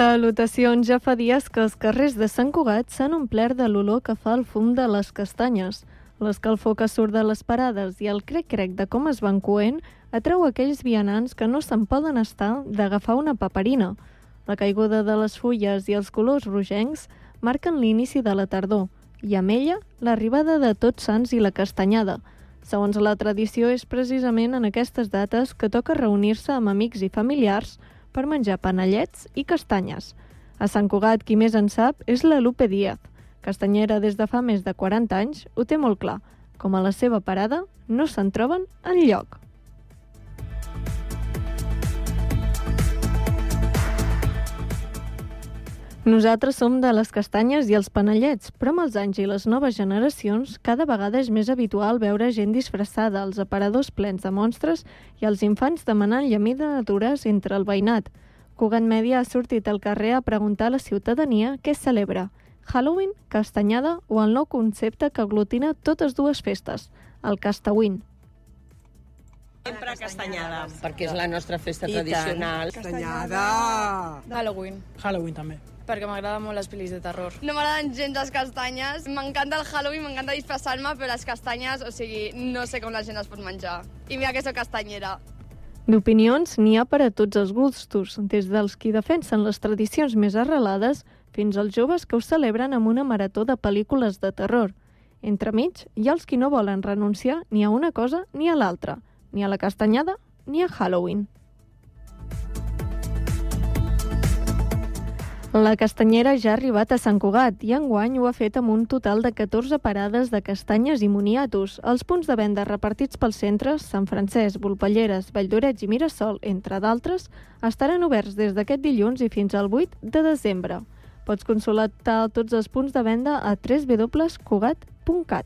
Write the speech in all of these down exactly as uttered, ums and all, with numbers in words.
Salutacions, ja fa dies que els carrers de Sant Cugat s'han omplert de l'olor que fa el fum de les castanyes. L'escalfor que surt de les parades i el crec-crec de com es van coent atreu aquells vianants que no se'n poden estar d'agafar una paperina. La caiguda de les fulles i els colors rogencs marquen l'inici de la tardor i amb ella l'arribada de Tots Sants i la castanyada. Segons la tradició, és precisament en aquestes dates que toca reunir-se amb amics i familiars per menjar panellets i castanyes. A Sant Cugat, qui més en sap és la Lupe Díaz. Castanyera des de fa més de quaranta anys, ho té molt clar. Com a la seva parada, no se'n troben enlloc. Nosaltres som de les castanyes i els panellets, però amb els anys i les noves generacions cada vegada és més habitual veure gent disfressada, els aparadors plens de monstres i els infants demanant llaminadures entre el veïnat. Cugat Mèdia ha sortit al carrer a preguntar a la ciutadania què es celebra: Halloween, castanyada o el nou concepte que aglutina totes dues festes, el Castawin. Sempre castanyada, perquè és la nostra festa I tradicional. Castanyada! Halloween, Halloween també. perquè m'agraden molt les pel·lis de terror. No m'agraden gens les castanyes. M'encanta el Halloween, m'encanta disfressar-me, però les castanyes, o sigui, no sé com la gent les pot menjar. I mira que soc castanyera. D'opinions n'hi ha per a tots els gustos, des dels qui defensen les tradicions més arrelades fins als joves que ho celebren amb una marató de pel·lícules de terror. Entremig, hi ha els qui no volen renunciar ni a una cosa ni a l'altra, ni a la castanyada ni a Halloween. La castanyera ja ha arribat a Sant Cugat i enguany ho ha fet amb un total de catorze parades de castanyes i moniatos. Els punts de venda repartits pels centres, Sant Francesc, Volpelleres, Valldorets i Mirasol, entre d'altres, estaran oberts des d'aquest dilluns i fins al vuit de desembre. Pots consultar tots els punts de venda a w w w punt cugat punt cat.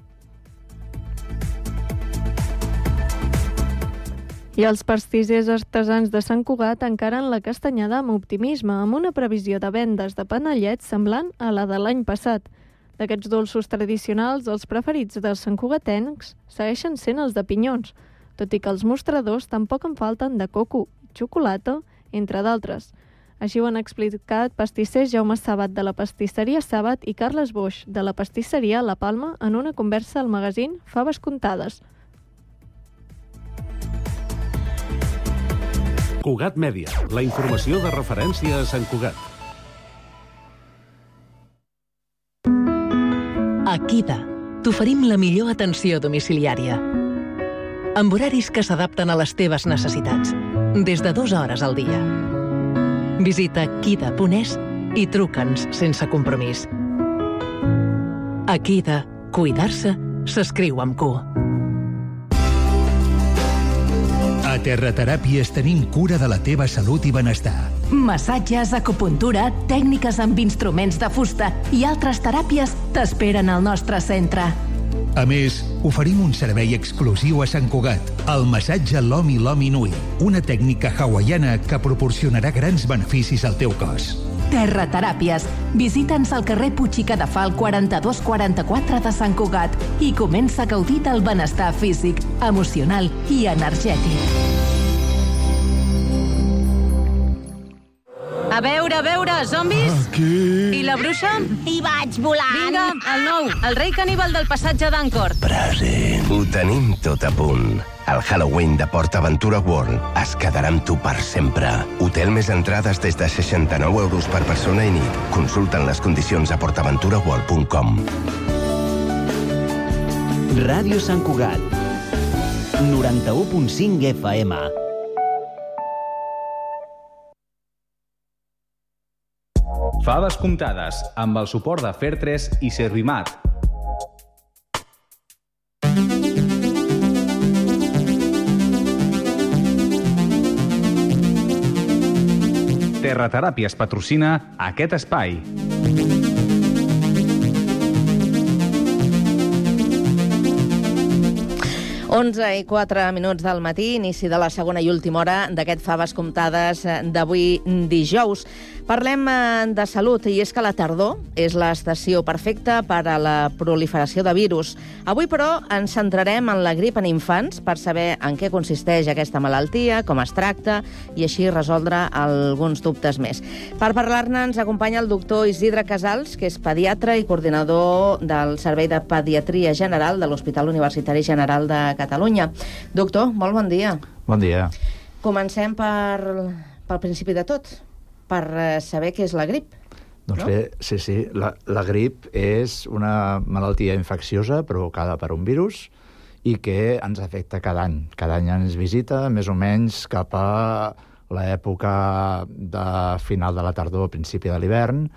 I els pastissers artesans de Sant Cugat encaren la castanyada amb optimisme, amb una previsió de vendes de panellets semblant a la de l'any passat. D'aquests dolços tradicionals, els preferits dels santcugatencs segueixen sent els de pinyons, tot i que els mostradors tampoc en falten de coco i xocolata, entre d'altres. Així ho han explicat pastissers Jaume Sàbat de la pastisseria Sàbat i Carles Boix de la pastisseria La Palma en una conversa al magazín Faves Contades. Cugat Mèdia, la informació de referència a Sant Cugat. A Kida t'oferim la millor atenció domiciliària, amb horaris que s'adapten a les teves necessitats, des de dues hores al dia. Visita kida punt es i truca'ns sense compromís. A Kida, cuidar-se s'escriu amb Q. A Terrateràpies tenim cura de la teva salut i benestar. Massatges, acupuntura, tècniques amb instruments de fusta i altres teràpies t'esperen al nostre centre. A més, oferim un servei exclusiu a Sant Cugat, el massatge Lomi Lomi Nui, una tècnica hawaiana que proporcionarà grans beneficis al teu cos. Terrateràpies. Visita'ns al carrer Puig i Cadafal quaranta-dos quaranta-quatre de Sant Cugat i comença a gaudir del benestar físic, emocional i energètic. A veure, a veure, zombis? Aquí. I la bruixa? I vaig volant. Vinga, el nou, el rei caníbal del passatge d'Ancor. Present. Ho tenim tot a punt. El Halloween de PortAventura World es quedarà amb tu per sempre. Hotel més entrades des de seixanta-nou euros per persona i nit. Consulta'n les condicions a port aventura world punt com. Ràdio Sant Cugat, noranta-u punt cinc F M. Faves comptades, amb el suport de Fertres i Servimat. Terrateràpies patrocina aquest espai. onze i quatre minuts del matí, inici de la segona i última hora d'aquest Faves Comptades d'avui dijous. Parlem de salut, i és que la tardor és l'estació perfecta per a la proliferació de virus. Avui, però, ens centrarem en la grip en infants per saber en què consisteix aquesta malaltia, com es tracta, i així resoldre alguns dubtes més. Per parlar-ne ens acompanya el doctor Isidre Casals, que és pediatre i coordinador del Servei de Pediatria General de l'Hospital Universitari General de Catalunya. Doctor, molt bon dia. Bon dia. Comencem per, pel principi de tot, per saber què és la grip. Doncs no? bé, sí, sí. La, la grip és una malaltia infecciosa provocada per un virus i que ens afecta cada any. Cada any ens visita, més o menys, cap a l'època de final de la tardor, principi de l'hivern,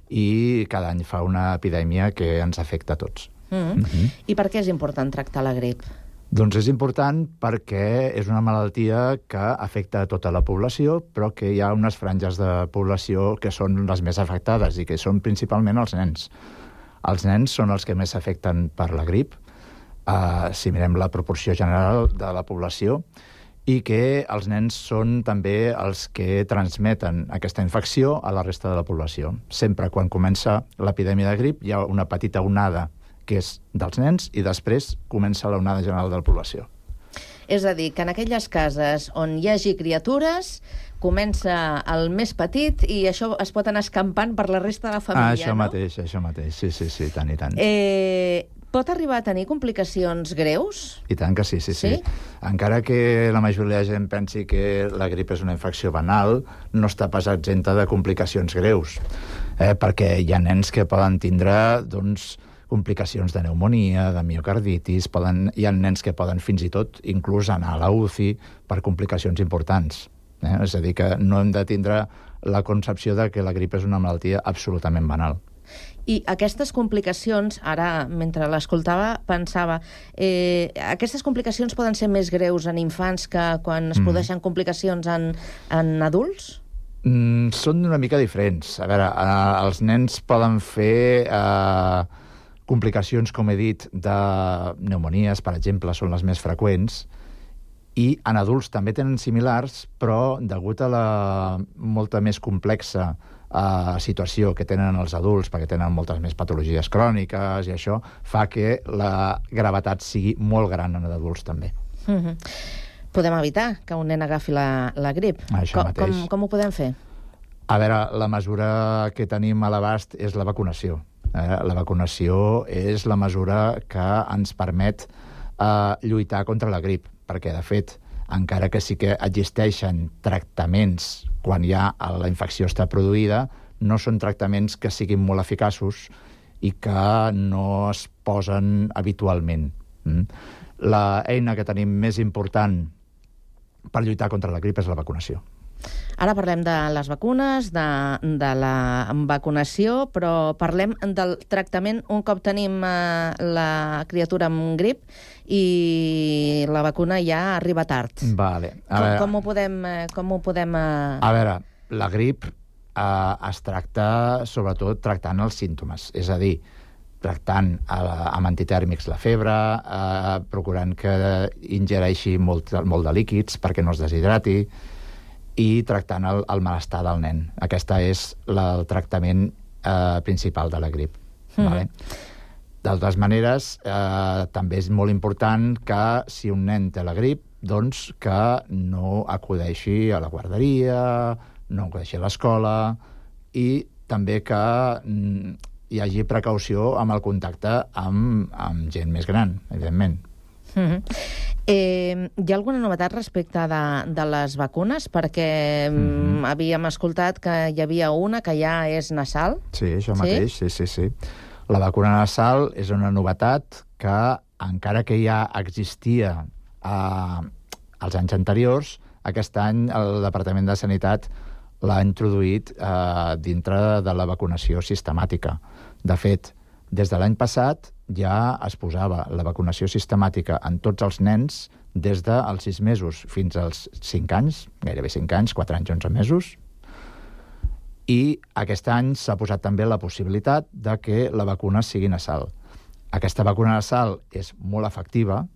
i cada any fa una epidèmia que ens afecta a tots. Mm-hmm. Mm-hmm. I per què és important tractar la grip? Doncs és important perquè és una malaltia que afecta a tota la població, però que hi ha unes franges de població que són les més afectades i que són principalment els nens. Els nens són els que més s'afecten per la grip, eh, si mirem la proporció general de la població, i que els nens són també els que transmeten aquesta infecció a la resta de la població. Sempre quan comença l'epidèmia de grip hi ha una petita onada que és dels nens, i després comença la onada general de la població. És a dir, que en aquelles cases on hi hagi criatures comença el més petit i això es pot anar escampant per la resta de la família, ah, això no? mateix, això mateix, sí, sí, sí, tant i tant. Eh, pot arribar a tenir complicacions greus? I tant que sí, sí, sí, sí. Encara que la majoria de gent pensi que la grip és una infecció banal, no està pas exempta de complicacions greus, eh, perquè hi ha nens que poden tindre, doncs, complicacions de pneumonia, de miocarditis, poden, hi ha nens que poden fins i tot inclús anar a la U C I per complicacions importants. Eh? És a dir, que no hem de tindre la concepció de que la grip és una malaltia absolutament banal. I aquestes complicacions, ara, mentre l'escoltava, pensava, eh, aquestes complicacions poden ser més greus en infants que quan es produeixen mm. complicacions en, en adults? Mm, són una mica diferents. A veure, eh, els nens poden fer... Eh, complicacions, com he dit, de pneumonies, per exemple, són les més freqüents, i en adults també tenen similars, però degut a la molta més complexa eh, situació que tenen els adults, perquè tenen moltes més patologies cròniques i això, fa que la gravetat sigui molt gran en adults també. Mm-hmm. Podem evitar que un nen agafi la, la grip? Això com, mateix. Com, com ho podem fer? A veure, la mesura que tenim a l'abast és la vacunació. Eh, la vacunació és la mesura que ens permet eh, lluitar contra la grip, perquè, de fet, encara que sí que existeixen tractaments quan ja la infecció està produïda, no són tractaments que siguin molt eficaços i que no es posen habitualment. Mm? L'eina que tenim més important per lluitar contra la grip és la vacunació. Ara parlem de les vacunes, de, de la vacunació, però parlem del tractament un cop tenim eh, la criatura amb grip i la vacuna ja arriba tard. Vale. A Com, veure, com ho podem... eh, Com ho podem eh... a veure, la grip eh, es tracta sobretot tractant els símptomes, és a dir, tractant eh, amb antitèrmics la febre, eh, procurant que ingereixi molt, molt de líquids perquè no es deshidrati, i tractant el, el malestar del nen. Aquesta és la, el tractament eh, principal de la grip. Mm. Vale? D'altres maneres, eh, també és molt important que si un nen té la grip, doncs que no acudeixi a la guarderia, no acudeixi a l'escola, i també que mm, hi hagi precaució amb el contacte amb, amb gent més gran, evidentment. Mm-hmm. Eh, hi ha alguna novetat respecte de, de les vacunes? Perquè mm-hmm. havíem escoltat que hi havia una que ja és nasal. Sí, això mateix, sí, sí, sí. La vacuna nasal és una novetat que, encara que ja existia eh, als anys anteriors, aquest any el Departament de Sanitat l'ha introduït eh, dintre de la vacunació sistemàtica. De fet, des de l'any passat ja es posava la vacunació sistemàtica en tots els nens des dels sis mesos fins als cinc anys, gairebé cinc anys, quatre anys, onze mesos, i aquest any s'ha posat també la possibilitat de que la vacuna sigui nasal. Aquesta vacuna nasal és molt efectiva,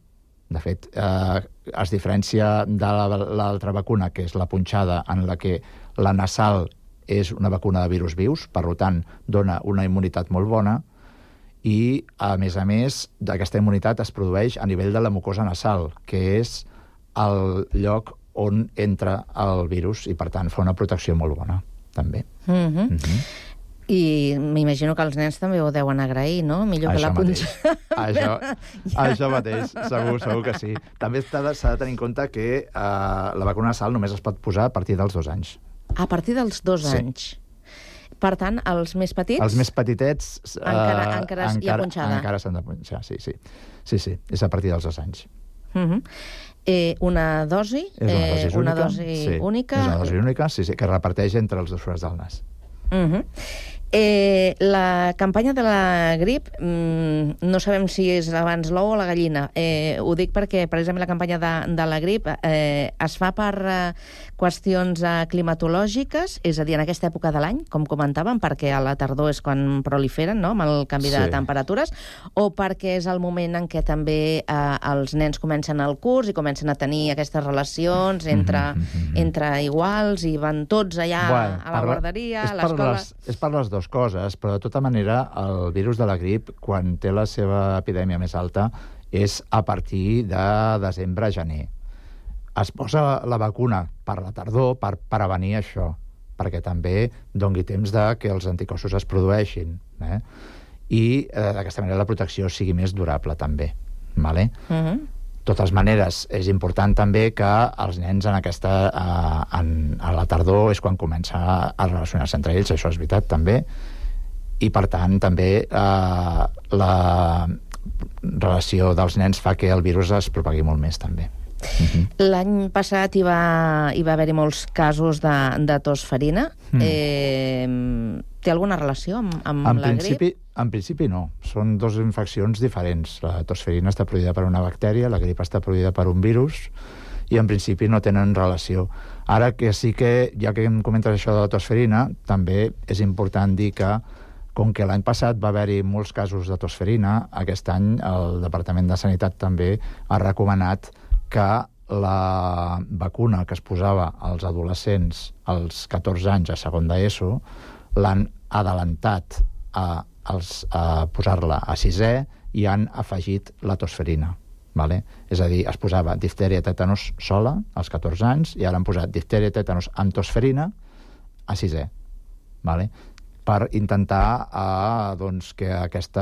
De fet, eh, es diferencia de l'altra vacuna, que és la punxada, en la que la nasal és una vacuna de virus vius, per tant, dona una immunitat molt bona, i, a més a més, aquesta immunitat es produeix a nivell de la mucosa nasal, que és el lloc on entra el virus i, per tant, fa una protecció molt bona, també. Mm-hmm. Mm-hmm. I m'imagino que els nens també ho deuen agrair, no? Millor que la punxa. Això, això mateix, segur, segur que sí. També s'ha de, de tenir en compte que eh, la vacuna nasal només es pot posar a partir dels dos anys. A partir dels dos sí. anys? Per tant, els més petits... Els més petitets... Eh, encara, encara, encara hi ha punxada. Encara s'han de punxar, sí, sí. Sí, sí, és a partir dels dos anys. Uh-huh. eh, una dosi? És una dosi eh, única. Una dosi sí. única. És una dosi única, sí, sí, que es reparteix entre els dos forats del nas. Uh-huh. Eh, la campanya de la grip, mmm, no sabem si és abans l'ou o la gallina. Eh, ho dic perquè, precisament, la campanya de, de la grip eh, es fa per eh, qüestions eh, climatològiques, és a dir, en aquesta època de l'any, com comentàvem, perquè a la tardor és quan proliferen, no?, amb el canvi de sí. temperatures, o perquè és el moment en què també eh, els nens comencen el curs i comencen a tenir aquestes relacions entre, mm-hmm. entre iguals i van tots allà bueno, a la guarderia, a l'escola... Les, és per les dues coses, però de tota manera el virus de la grip, quan té la seva epidèmia més alta, és a partir de desembre-gener. Es posa la vacuna per la tardor per prevenir això, perquè també doni temps de que els anticossos es produeixin, eh? I eh, d'aquesta manera la protecció sigui més durable, també. Vale? Uh-huh. De totes maneres, és important també que els nens en aquesta, a, en, a la tardor és quan comença a relacionar-se entre ells, això és veritat també, i per tant també eh, la relació dels nens fa que el virus es propagui molt més també. Uh-huh. L'any passat hi va, hi va haver-hi molts casos de, de tos ferina. Mm. Eh, té alguna relació amb, amb en la principi, grip? En principi no. Són dues infeccions diferents. La tosferina està produïda per una bactèria, la grip està produïda per un virus, i en principi no tenen relació. Ara que sí que, ja que em comentes això de la tosferina, també és important dir que, com que l'any passat va haver-hi molts casos de tosferina, aquest any el Departament de Sanitat també ha recomanat que la vacuna que es posava als adolescents als catorze anys a segon d'ESO l'han adelantat a, als, a posar-la a sisè i han afegit la tosferina. Vale? És a dir, es posava diftèria tètanos sola als catorze anys i ara han posat diftèria tètanos amb tosferina a sisè. Vale? Per intentar eh, doncs, que aquesta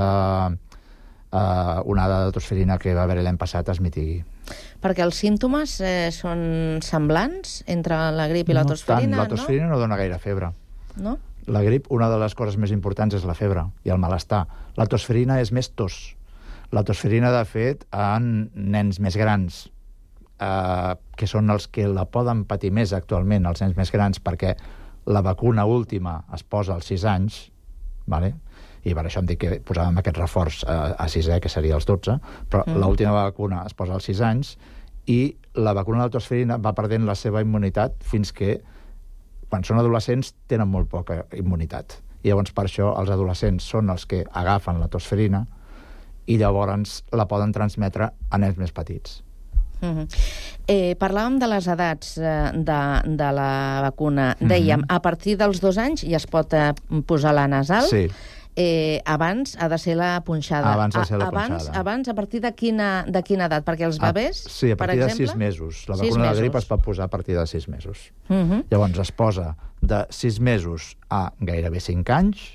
eh, onada de tosferina que va haver l'any passat es mitigui. Perquè els símptomes eh, són semblants entre la grip i la tosferina, no? La tosferina no, no dona gaire febre. No? La grip, una de les coses més importants és la febre i el malestar. La tosferina és més tos. La tosferina, de fet, en nens més grans, eh, que són els que la poden patir més actualment, els nens més grans, perquè la vacuna última es posa als sis anys, vale? I per això em dic que posàvem aquest reforç a, a sisè, que seria els dotze, però mm. l'última vacuna es posa als sis anys i la vacuna de la tosferina va perdent la seva immunitat fins que, quan són adolescents, tenen molt poca immunitat. I llavors, per això, els adolescents són els que agafen la tosferina i llavors la poden transmetre a nens més petits. Uh-huh. eh, parlàvem de les edats eh, de, de la vacuna. Dèiem, uh-huh. a partir dels dos anys ja es pot eh, posar la nasal. Sí. Eh, abans ha de ser la punxada. Abans ha de ser la abans, punxada. Abans, a partir de quina, de quina edat? Perquè els bebès, a, sí, a partir per de exemple, sis mesos. La vacuna de la grip es pot posar a partir de sis mesos. Uh-huh. Llavors es posa de sis mesos a gairebé cinc anys.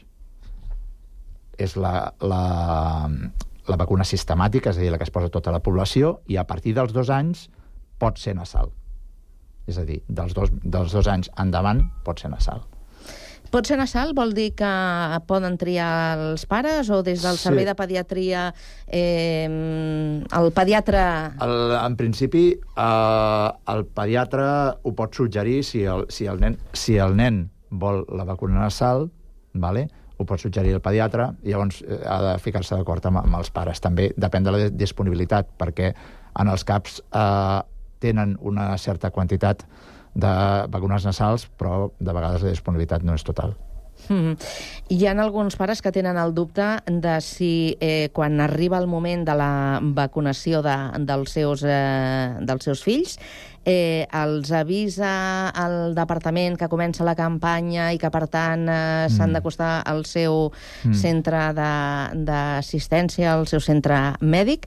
És la, la, la vacuna sistemàtica, és a dir, la que es posa a tota la població, i a partir dels dos anys pot ser nasal. És a dir, dels dos, dels dos anys endavant pot ser nasal. Pot ser nasal vol dir que poden triar els pares o des del sí. servei de pediatria eh, el pediatre... El, en principi, eh, el pediatre ho pot suggerir si el, si, el nen, si el nen vol la vacuna nasal, vale? Ho pot suggerir el pediatre, i llavors eh, ha de ficar-se d'acord amb, amb els pares. També depèn de la disponibilitat, perquè en els CAPs eh, tenen una certa quantitat de vacunes nasals, però de vegades la disponibilitat no és total. Mm. Hi ha alguns pares que tenen el dubte de si eh, quan arriba el moment de la vacunació de, dels, seus, eh, dels seus fills eh, els avisa el departament que comença la campanya i que, per tant, eh, mm. s'han d'acostar al seu mm. centre d'assistència, al seu centre mèdic,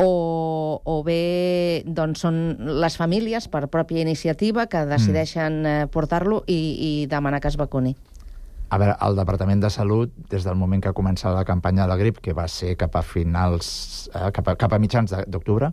o, o bé doncs, són les famílies, per pròpia iniciativa, que decideixen eh, portar-lo i, i demanar que es vacuni. A veure, el Departament de Salut, des del moment que comença la campanya de la grip, que va ser cap a finals, eh, cap, a, cap a mitjans d'octubre,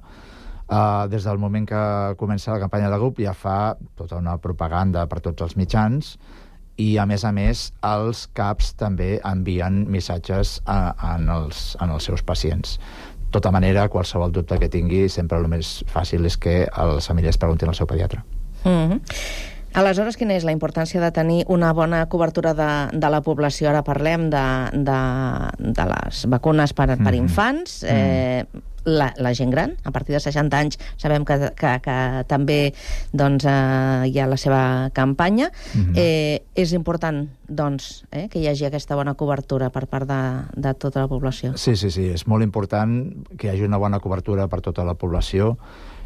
eh, des del moment que comença la campanya de la grip ja fa tota una propaganda per tots els mitjans i, a més a més, els CAPs també envien missatges a, a, en, els, en els seus pacients. De tota manera, qualsevol dubte que tingui, sempre el més fàcil és que les famílies preguntin al seu pediatre. Mm-hmm. Aleshores, quina és la importància de tenir una bona cobertura de, de la població? Ara parlem de, de, de les vacunes per, per infants, eh, la, la gent gran, a partir de seixanta anys, sabem que, que, que també doncs, eh, hi ha la seva campanya. Eh, és important doncs, eh, que hi hagi aquesta bona cobertura per part de, de tota la població. Sí, sí, sí, és molt important que hi hagi una bona cobertura per tota la població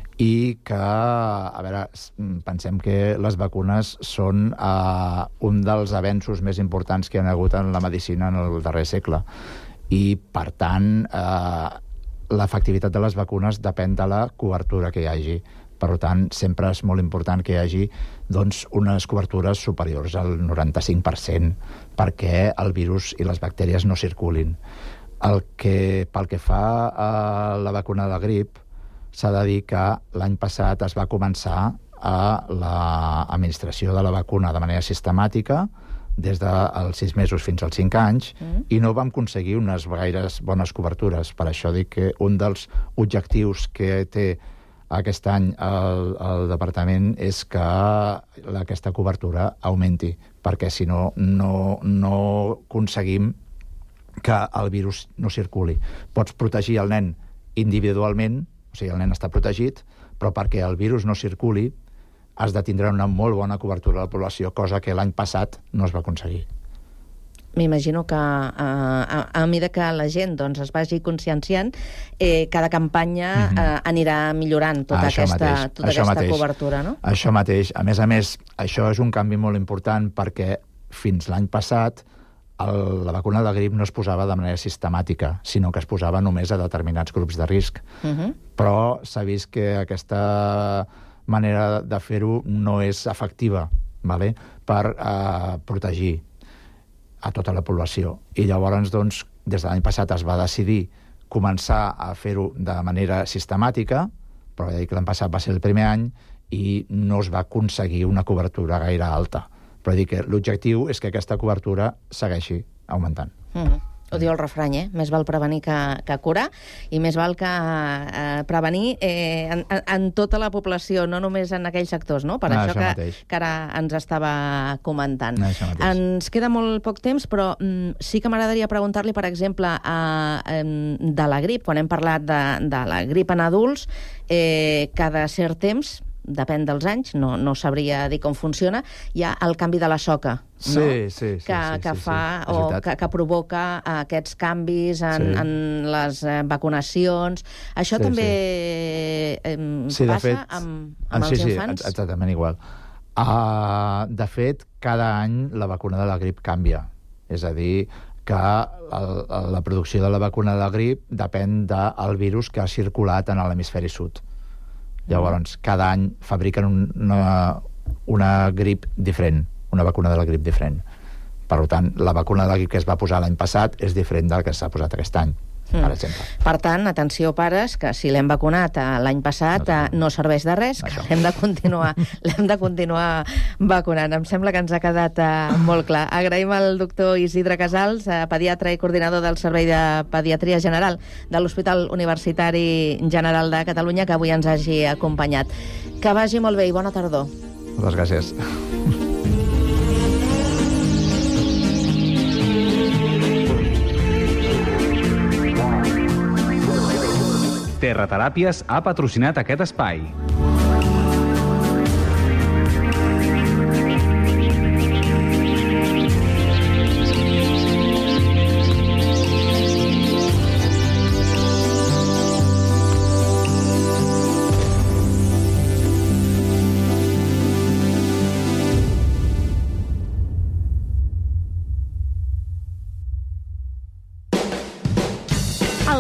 i que, a veure, pensem que les vacunes són uh, un dels avenços més importants que hi ha hagut en la medicina en el darrer segle. I, per tant, uh, l'efectivitat de les vacunes depèn de la cobertura que hi hagi. Per tant, sempre és molt important que hi hagi doncs, unes cobertures superiors al noranta-cinc per cent perquè el virus i les bactèries no circulin. El que, pel que fa a la vacuna de la grip, s'ha de dir que l'any passat es va començar a l'administració de la vacuna de manera sistemàtica des dels sis mesos fins als cinc anys mm. i no vam aconseguir unes gaires bones cobertures. Per això dic que un dels objectius que té aquest any el, el departament és que aquesta cobertura augmenti, perquè si no, no, no aconseguim que el virus no circuli. Pots protegir el nen individualment, o sigui, el nen està protegit, però perquè el virus no circuli has de tindre una molt bona cobertura de la població, cosa que l'any passat no es va aconseguir. M'imagino que a, a, a mesura que la gent doncs, es vagi conscienciant, eh, cada campanya mm-hmm. eh, anirà millorant tota això aquesta, mateix, tota aquesta mateix. cobertura, no? Això mateix. A més a més, això és un canvi molt important perquè fins l'any passat el, la vacuna de la grip no es posava de manera sistemàtica, sinó que es posava només a determinats grups de risc. Uh-huh. Però s'ha vist que aquesta manera de fer-ho no és efectiva, vale? per eh, protegir a tota la població. I llavors, doncs, des de l'any passat es va decidir començar a fer-ho de manera sistemàtica, però ja dic que l'any passat va ser el primer any i no es va aconseguir una cobertura gaire alta. Però dic que l'objectiu és que aquesta cobertura segueixi augmentant. Mm. Ho diu el refrany, eh? Més val prevenir que, que curar, i més val que eh, prevenir eh, en, en tota la població, no només en aquells sectors, no? Per no, això, això que, que ara ens estava comentant. No, ens queda molt poc temps, però mm, sí que m'agradaria preguntar-li, per exemple, a, a, de la grip, quan hem parlat de, de la grip en adults, eh, cada cert temps, depèn dels anys, no, no sabria dir com funciona, hi ha el canvi de la soca, no? Sí, sí, sí. Que, sí, que sí, fa sí, o que, que provoca aquests canvis en, sí. en les vacunacions. Això sí, també sí. Eh, sí, passa fet, amb, amb sí, els sí, infants? Sí, exactament igual. Uh, de fet, cada any la vacuna de la grip canvia. És a dir, que el, la producció de la vacuna de la grip depèn del virus que ha circulat en l'hemisferi sud. Llavors, cada any fabriquen una, una grip diferent, una vacuna de la grip diferent. Per tant, la vacuna de la grip que es va posar l'any passat és diferent del que s'ha posat aquest any, mm. per exemple. Per tant, atenció, pares, que si l'hem vacunat l'any passat no, no serveix de res, que l'hem de continuar l'hem de continuar vacunant. Em sembla que ens ha quedat uh, molt clar. Agraïm al doctor Isidre Casals, uh, pediatre i coordinador del Servei de Pediatria General de l'Hospital Universitari General de Catalunya, que avui ens hagi acompanyat. Que vagi molt bé i bona tardor. Moltes gràcies. Terrateràpies ha patrocinat aquest espai.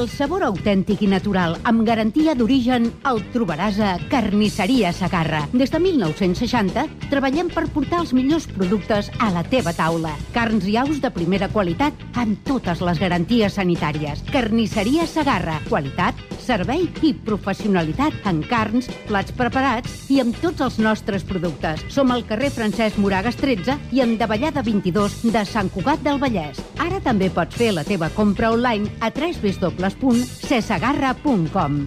El sabor autèntic i natural, amb garantia d'origen, el trobaràs a Carnisseria Segarra. Des de mil nou-cents seixanta treballem per portar els millors productes a la teva taula. Carns i aus de primera qualitat amb totes les garanties sanitàries. Carnisseria Segarra. Qualitat, servei i professionalitat en carns, plats preparats i amb tots els nostres productes. Som al carrer Francesc Moragas tretze i en Davallada vint-i-dos de Sant Cugat del Vallès. Ara també pots fer la teva compra online a w w w punt cesegarra punt com.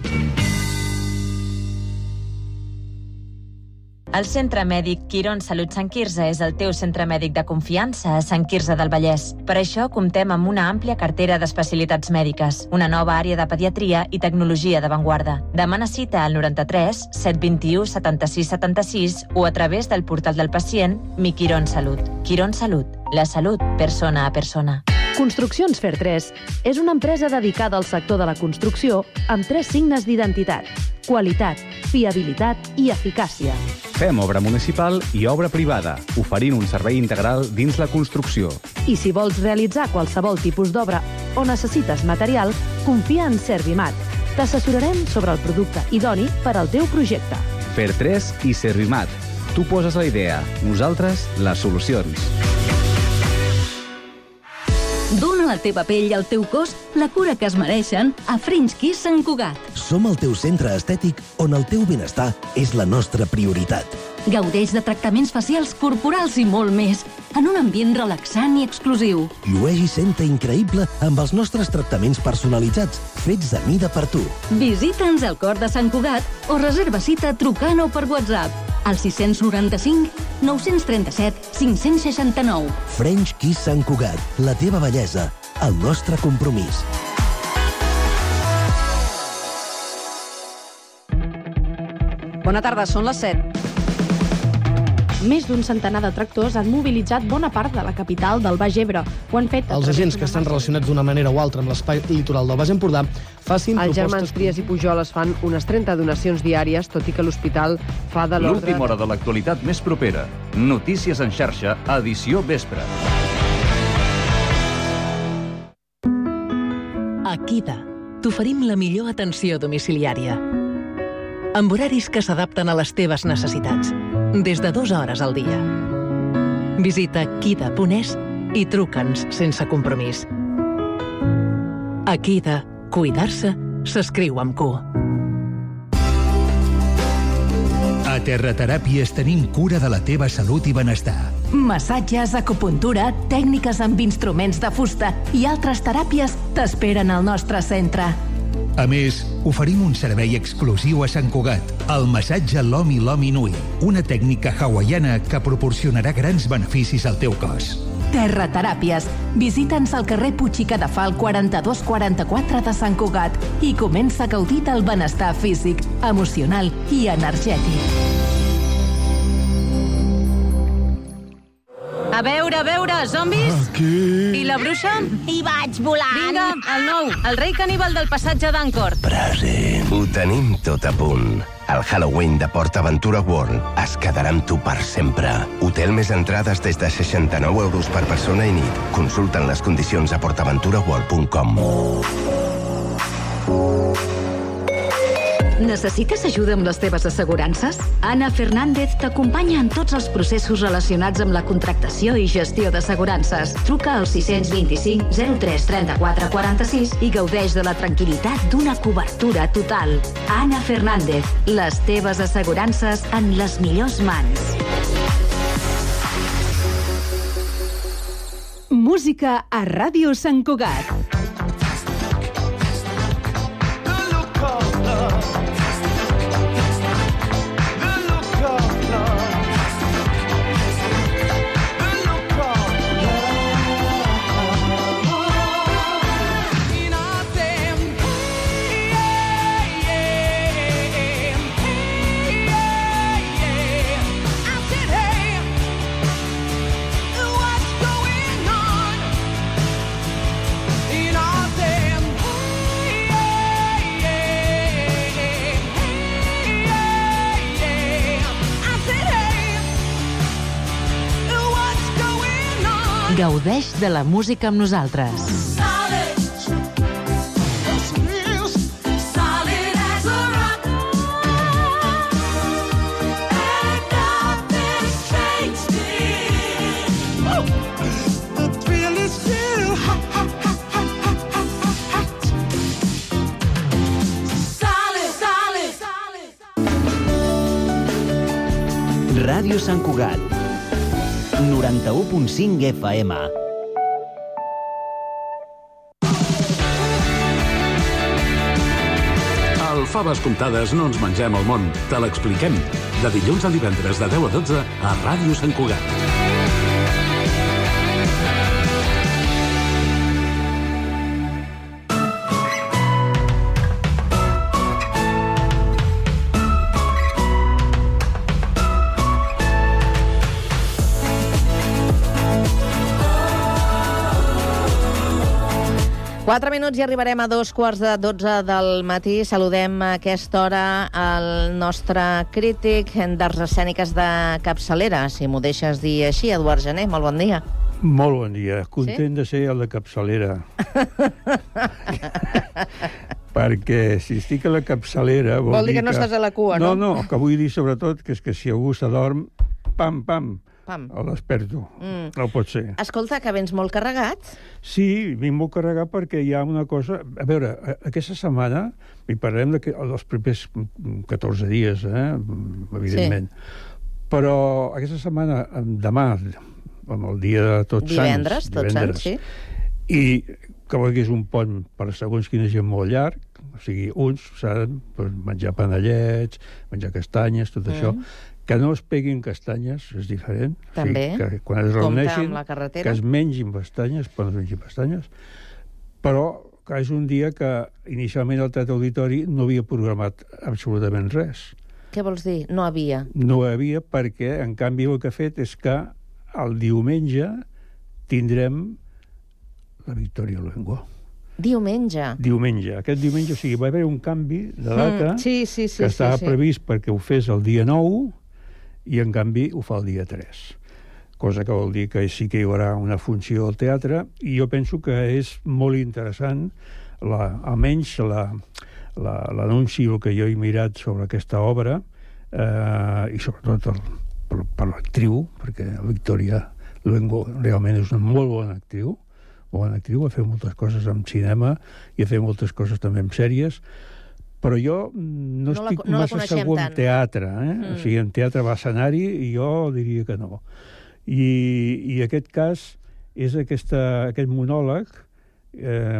El Centre Mèdic Quirón Salut Sant Quirze és el teu centre mèdic de confiança a Sant Quirze del Vallès. Per això comptem amb una àmplia cartera d'especialitats mèdiques, una nova àrea de pediatria i tecnologia d'avantguarda. Demana cita al noranta-tres set vint-i-u setanta-sis setanta-sis o a través del portal del pacient Mi Quirón Salut. Quirón Salut, la salut persona a persona. Construccions Fer tres és una empresa dedicada al sector de la construcció amb tres signes d'identitat: qualitat, fiabilitat i eficàcia. Fem obra municipal i obra privada, oferint un servei integral dins la construcció. I si vols realitzar qualsevol tipus d'obra o necessites material, confia en Servimat. T'assessorarem sobre el producte idoni per al teu projecte. Fer tres i Servimat. Tu poses la idea, nosaltres les solucions. Dóna a la teva pell i al teu cos la cura que es mereixen a French Kiss Sant Cugat. Som el teu centre estètic on el teu benestar és la nostra prioritat. Gaudeix de tractaments facials, corporals i molt més, en un ambient relaxant i exclusiu. Llueix i senta increïble amb els nostres tractaments personalitzats, fets a mida per tu. Visita'ns al cor de Sant Cugat o reserva cita trucant o per WhatsApp al sis noranta-cinc nou trenta-set cinc seixanta-nou. French Kiss Sant Cugat, la teva bellesa, el nostre compromís. Bona tarda, són les set. Més d'un centenar de tractors han mobilitzat bona part de la capital del Baix Ebre. Ho han fet... Els agents que estan relacionats d'una manera o altra amb l'espai litoral del Baix Empordà facin Els propostes... germans Trias i Pujol es fan unes trenta donacions diàries, tot i que l'hospital fa de l'ordre... L'última hora de l'actualitat més propera. Notícies en xarxa, edició vespre. A Kida t'oferim la millor atenció domiciliària. Amb horaris que s'adapten a les teves necessitats, des de dues hores al dia. Visita kida punt es i truca'ns sense compromís. A Kida, cuidar-se s'escriu amb Q. A Terrateràpies tenim cura de la teva salut i benestar. Massatges, acupuntura, tècniques amb instruments de fusta i altres teràpies t'esperen al nostre centre. A més, oferim un servei exclusiu a Sant Cugat, el massatge Lomi Lomi Nui, una tècnica hawaiana que proporcionarà grans beneficis al teu cos. Terrateràpies. Visita'ns al carrer Puig i Cadafal quaranta-dos quaranta-quatre de Sant Cugat i comença a gaudir del benestar físic, emocional i energètic. A veure, a veure, zombis? Aquí. I la bruixa? Hi vaig volant. Vinga, el nou, el rei caníbal del passatge d'Ancor. Present. Ho tenim tot a punt. El Halloween de PortAventura World es quedarà amb tu per sempre. Hotel més entrades des de seixanta-nou euros per persona i nit. Consulta'n les condicions a portaventura world punt com. Necessites ajuda amb les teves assegurances? Ana Fernández t'acompanya en tots els processos relacionats amb la contractació i gestió d'assegurances. Truca al sis vint-i-cinc zero tres trenta-quatre quaranta-sis i gaudeix de la tranquil·litat d'una cobertura total. Ana Fernández, les teves assegurances en les millors mans. Música a Ràdio Sant Cugat. Gaudeix de la música amb nosaltres. Ràdio Sant Cugat. noranta-u punt cinc F M. Al Faves Comptades no ens mengem el món, te l'expliquem. De dilluns a divendres de deu a dotze a Ràdio Sant Cugat. Quatre minuts i arribarem a dos quarts de dotze del matí. Saludem a aquesta hora el nostre crític d'arts escèniques de capçalera, si m'ho deixes dir així, Eduard Gené. Molt bon dia. Molt bon dia. Content sí? de ser el de capçalera. Perquè si estic a la capçalera... Vol, vol dir que, que no estàs a la cua, no? No, no, que vull dir sobretot que és que si algú s'adorm, pam, pam, Pam. El desperto. Mm. No pot ser. Escolta, que vens molt carregat? Sí, vinc molt carregat perquè hi ha una cosa... A veure, aquesta setmana, i parlem de que, dels primers catorze dies, eh, evidentment, sí. Però aquesta setmana, demà, amb el dia de Tots divendres, Sants... Tots Sants, sí. I que és un pont per segons quina gent molt llarg, o sigui, uns saben menjar panellets, menjar castanyes, tot mm. això... Que no es peguin castanyes, és diferent. També. O sigui, que quan es reuneixin, que es mengin pestanyes, quan es mengin pestanyes. Però que és un dia que inicialment el Teatre Auditori no havia programat absolutament res. Què vols dir? No havia? No havia perquè, en canvi, el que ha fet és que el diumenge tindrem la Victòria Luengo. Diumenge. Diumenge. Aquest diumenge, o sigui, va haver un canvi de data mm, sí, sí, sí, que estava sí, sí. previst perquè ho fes el dia nou i, en canvi, ho fa el dia tres. Cosa que vol dir que sí que hi haurà una funció al teatre i jo penso que és molt interessant, la, almenys l'anunci la, que jo he mirat sobre aquesta obra eh, i sobretot el, per, per l'actriu, perquè Victòria Luengo realment és una molt bona actriu, bona actriu, ha fet moltes coses en cinema i ha fet moltes coses també en sèries, però jo no, no estic la, no massa segur en teatre. Eh? Mm. O sigui, en teatre va escenari i jo diria que no. I, i aquest cas és aquesta, aquest monòleg eh,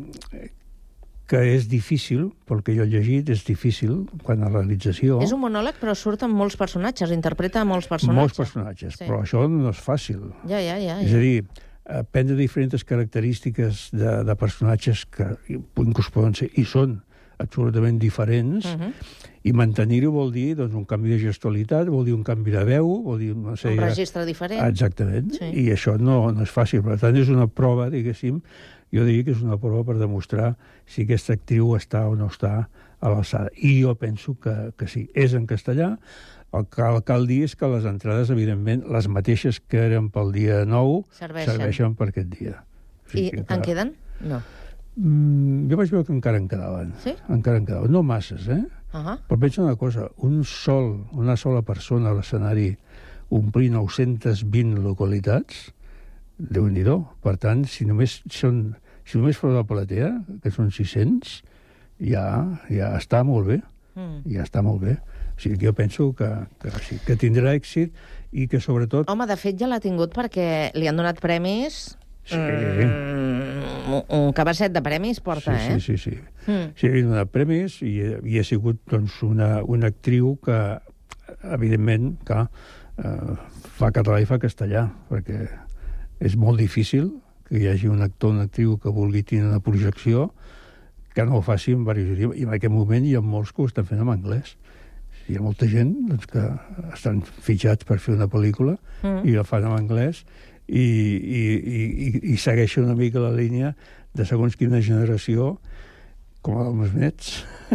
que és difícil, pel que jo he llegit, és difícil quan a la realització... És un monòleg, però surten molts personatges, interpreta molts personatges. Molts personatges, sí. Però això no és fàcil. Ja, ja, ja. ja. És a dir, prendre diferents característiques de, de personatges que inclús poden ser, i són absolutament diferents, uh-huh. i mantenir-ho vol dir doncs, un canvi de gestualitat, vol dir un canvi de veu, vol dir una sèrie... Un registre diferent. Exactament, sí. I això no, no és fàcil. Per tant, és una prova, diguéssim, jo diria que és una prova per demostrar si aquesta actriu està o no està a l'alçada. I jo penso que, que sí. És en castellà. El que cal dir és que les entrades, evidentment, les mateixes que eren pel dia nou, serveixen, serveixen per aquest dia. O sigui, I en queden? No. Mm, jo vaig veure que encara en quedaven. Sí? Encara en quedaven. No masses, eh? Uh-huh. Però pensa una cosa, un sol, una sola persona a l'escenari omplir nou-centes vint localitats, Déu-n'hi-do. Per tant, si només són, si només fos la platea, que són sis-cents, ja, ja està molt bé. Mm. Ja està molt bé. O sigui, jo penso que, que, sí, que tindrà èxit i que, sobretot... Home, de fet, ja l'ha tingut perquè li han donat premis... Sí. Mm, un cabasset de premis porta, sí, eh? Sí, sí, sí. Mm. Sí, li han donat premis i, i ha sigut doncs, una, una actriu que, evidentment, que eh, fa català i fa castellà, perquè és molt difícil que hi hagi un actor o una actriu que vulgui tenir una projecció que no ho faci en diversos idiomes. I en aquest moment hi ha molts que ho estan fent en anglès. Hi ha molta gent doncs, que estan fitxats per fer una pel·lícula mm. i la fan en anglès i, i, i, i segueixen una mica la línia de segons quina generació, com els meus nets,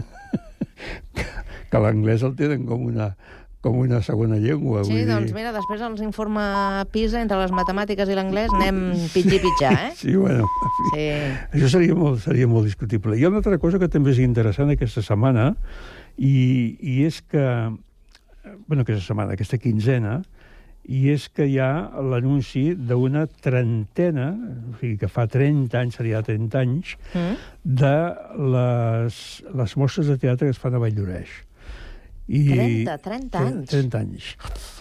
que, que l'anglès el tenen com una, com una segona llengua. Sí, vull doncs dir... mira, després els informa PISA entre les matemàtiques i l'anglès, anem pitjar-pitjar, eh? Sí, bueno, sí. Això seria molt, seria molt discutible. Hi ha una altra cosa que també és interessant aquesta setmana, i, i és que, bueno, aquesta setmana, aquesta quinzena, i és que hi ha l'anunci d'una trentena, o sigui que fa trenta anys, seria trenta anys, mm. de les, les mostres de teatre que es fan a Valldoreix. I trenta, trenta anys? trenta anys.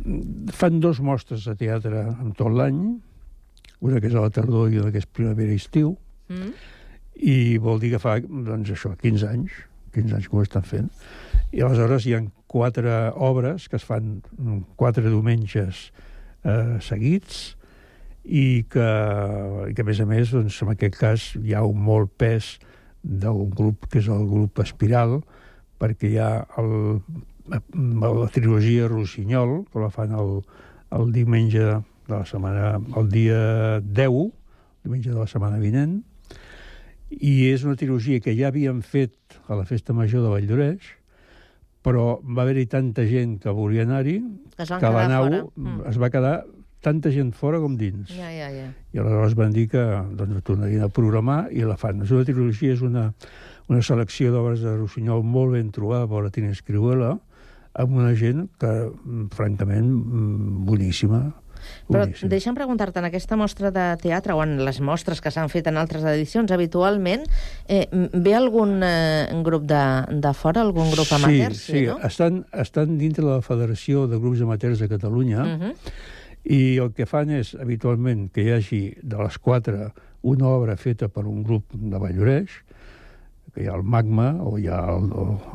fan dos mostres de teatre en tot l'any, una que és a la tardor i una que és primavera-estiu, mm. i vol dir que fa, doncs això, quinze anys, quinze anys que ho estan fent. I aleshores hi ha quatre obres que es fan quatre diumenges eh, seguits i que, i que, a més a més, doncs, en aquest cas hi ha un molt pes d'un grup que és el grup Espiral, perquè hi ha el, la trilogia Rossinyol, que la fan el, el diumenge de la setmana, el dia deu, diumenge de la setmana vinent, i és una trilogia que ja havien fet a la Festa Major de Valldoreix, però va haver-hi tanta gent que volia anar-hi que, que la nau mm. es va quedar tanta gent fora com dins. Ja, ja, ja. I aleshores van dir que doncs, tornarien a programar i la fan. És una trilogia, és una, una selecció d'obres de Rossinyol molt ben trobada per la Tina Escrihuela, amb una gent que, francament, boníssima. Però boníssima. deixa'm preguntar-te, en aquesta mostra de teatre, o en les mostres que s'han fet en altres edicions, habitualment, eh, ve algun eh, grup de, de fora, algun grup amateur? Sí, sí, no? estan, estan dintre de la Federació de Grups Amateurs de Catalunya, uh -huh. i el que fan és, habitualment, que hi hagi de les quatre una obra feta per un grup de Valldoreix, que hi ha el Magma, o hi ha el...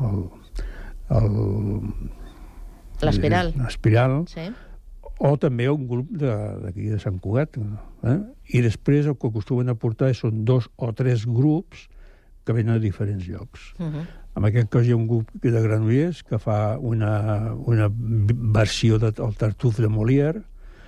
L'Espiral. L'Espiral. Sí. O també un grup d'aquí de, de Sant Cugat. Eh? I després el que acostumen a portar són dos o tres grups que venen a diferents llocs. Uh -huh. En aquest cas hi ha un grup de Granollers que fa una, una versió del Tartuf de Molière,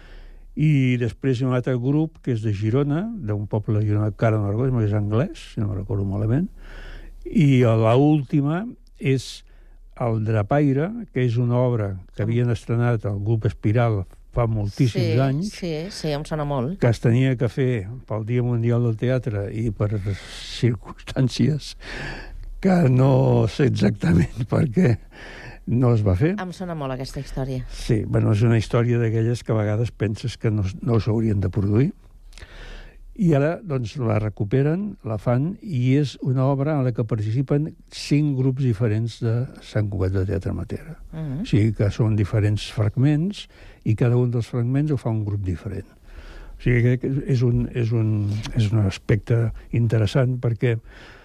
i després hi ha un altre grup que és de Girona, d'un poble de Girona, Cara Nargó, que és anglès, si no me'n recordo malament, i l'última és el Drapaire, que és una obra que havien estrenat el grup Espiral fa moltíssims sí, anys. Sí, sí, em sona molt. Que es tenia que fer pel Dia Mundial del Teatre i per circumstàncies que no sé exactament per què no es va fer. Em sona molt aquesta història. Sí, bueno, és una història d'aquelles que a vegades penses que no, no s'haurien de produir. I ara, doncs, la recuperen, la fan, i és una obra en la que participen cinc grups diferents de Sant Cugat de Teatre Amateur. Uh -huh. O sigui que són diferents fragments, i cada un dels fragments ho fa un grup diferent. O sigui que és un, és un, és un aspecte interessant, perquè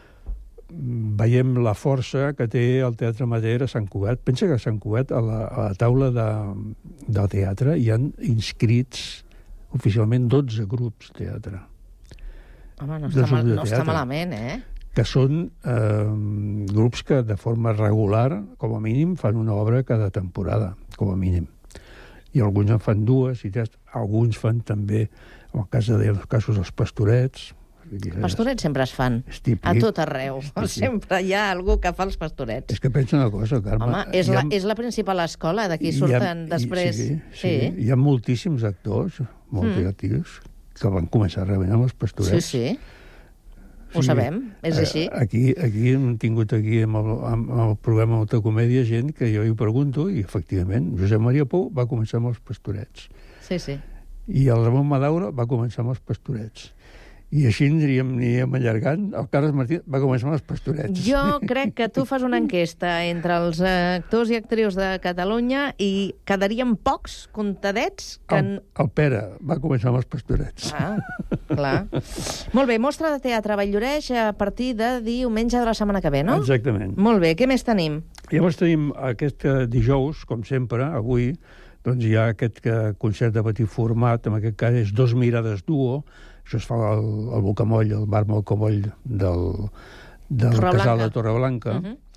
veiem la força que té el Teatre Amateur a Sant Cugat. Pensa que a Sant Cugat, a la, a la taula de, de teatre, hi han inscrits oficialment dotze grups de teatre. Home, no està, mal, no està malament, eh? Que són eh, grups que de forma regular, com a mínim, fan una obra cada temporada, com a mínim. I alguns en fan dues, i tres, alguns fan també, en el cas de, en els casos dels Pastorets. Els Pastorets sempre es fan, a tot arreu. Sempre hi ha algú que fa els Pastorets. És que pensa una cosa, Carme. Home, és, la, és la principal escola, d'aquí surten ha, després... Sí, sí, sí. Hi ha moltíssims actors, molt mm. actius, que van començar realment amb els Pastorets. Sí, sí. Ho sí, sabem, és així. Aquí, aquí hem tingut aquí amb el, amb el programa Autocomèdia gent que jo hi pregunto, i efectivament, Josep Maria Pou va començar amb els Pastorets. Sí, sí. I el Ramon Madaura va començar amb els Pastorets. I així aniríem, aniríem allargant. El Carles Martí va començar amb els Pastorets. Jo crec que tu fas una enquesta entre els actors i actrius de Catalunya i quedarien pocs, comptadets... Que... El, el Pere va començar amb els Pastorets. Ah, clar. Molt bé, mostra de teatre a Valldoreix a partir de diumenge de la setmana que ve, no? Exactament. Molt bé, què més tenim? Llavors tenim aquest dijous, com sempre, avui, doncs hi ha aquest concert de petit format, en aquest cas és Dos Mirades Duo. Això es fa al, al Bocamoll, al bar Bocamoll del, del casal de Torreblanca. Uh -huh.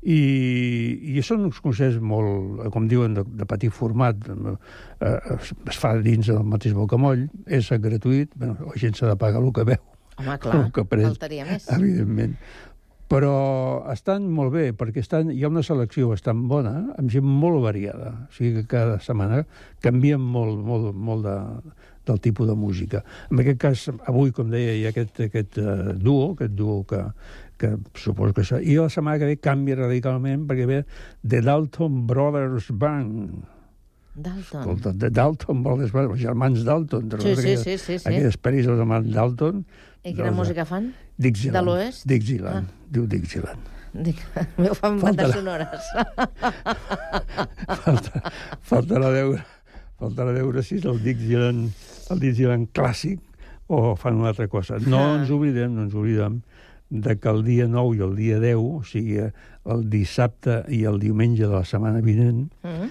I, I són uns concerts molt, com diuen, de, de petit format. Eh, es, es fa dins del mateix Bocamoll, és gratuït, bueno, la gent s'ha de pagar el que veu. Home, clar, que pres, faltaria més. Evidentment. Però estan molt bé, perquè estan, hi ha una selecció bastant bona, amb gent molt variada. O sigui que cada setmana canvien molt, molt, molt de, del tipus de música. En aquest cas, avui, com deia, hi ha aquest, aquest uh, duo, aquest duo que, que suposo que això... I la setmana que ve canvia radicalment, perquè ve The Dalton Brothers Band. Dalton. Escolta, The Dalton Brothers Band, els germans Dalton. Sí, sí, sí, sí, sí. Aquelles pel·lis dels germans Dalton. I quina música fan? Dixieland. De l'oest? Dixieland. Ah. Diu Dixieland. Dic, m'ho fan bandes sonores. Falta, faltarà veure faltarà veure si el Dixieland, el Dixieland clàssic o fan una altra cosa. No Ah. ens oblidem, no ens oblidem de que el dia nou i el dia deu, o sigui, el dissabte i el diumenge de la setmana vinent, Mm.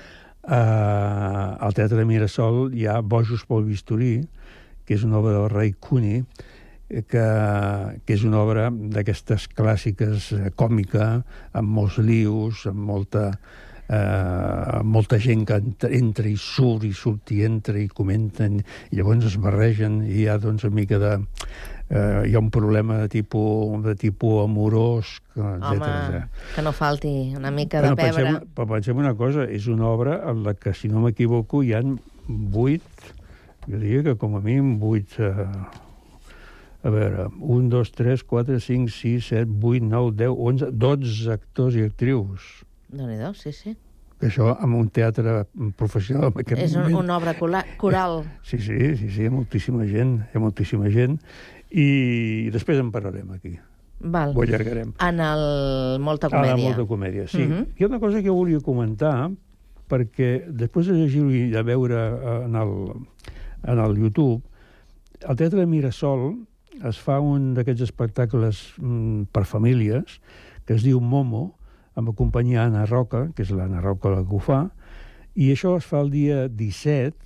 eh, al Teatre de Mirasol hi ha Bojos pel bisturí, que és una obra del Ray Cooney, que, que és una obra d'aquestes clàssiques eh, còmica, amb molts lius, amb molta, eh, molta gent que entra, entra i surt, i surt i entra i comenten, i llavors es barregen, i hi ha doncs una mica de... Eh, hi ha un problema de tipus, de tipus amorós, etcètera. Home, que no falti una mica de Bueno, pebre. pensem, però pensem una cosa, és una obra en la que, si no m'equivoco, hi ha vuit, jo diria que com a mínim vuit... Eh, a veure, un, dos, tres, quatre, cinc, sis, set, vuit, nou, deu, onze, dotze actors i actrius. Déu-n'hi-do, sí, sí. Que això, amb un teatre professional... En aquest És un, moment... una obra cola- coral. Sí, sí, sí, sí, hi ha moltíssima gent, hi ha moltíssima gent, i després en parlarem aquí. Val. Ho allargarem. En el Molta Comèdia. Ah, Molta Comèdia, sí. Uh -huh. Hi ha una cosa que volia comentar, perquè després de llegir-ho i de veure en el, en el YouTube, al Teatre de Mirasol es fa un d'aquests espectacles mm, per famílies, que es diu Momo, amb la companyia Anna Roca, que és l'Anna Roca la que ho fa, i això es fa el dia disset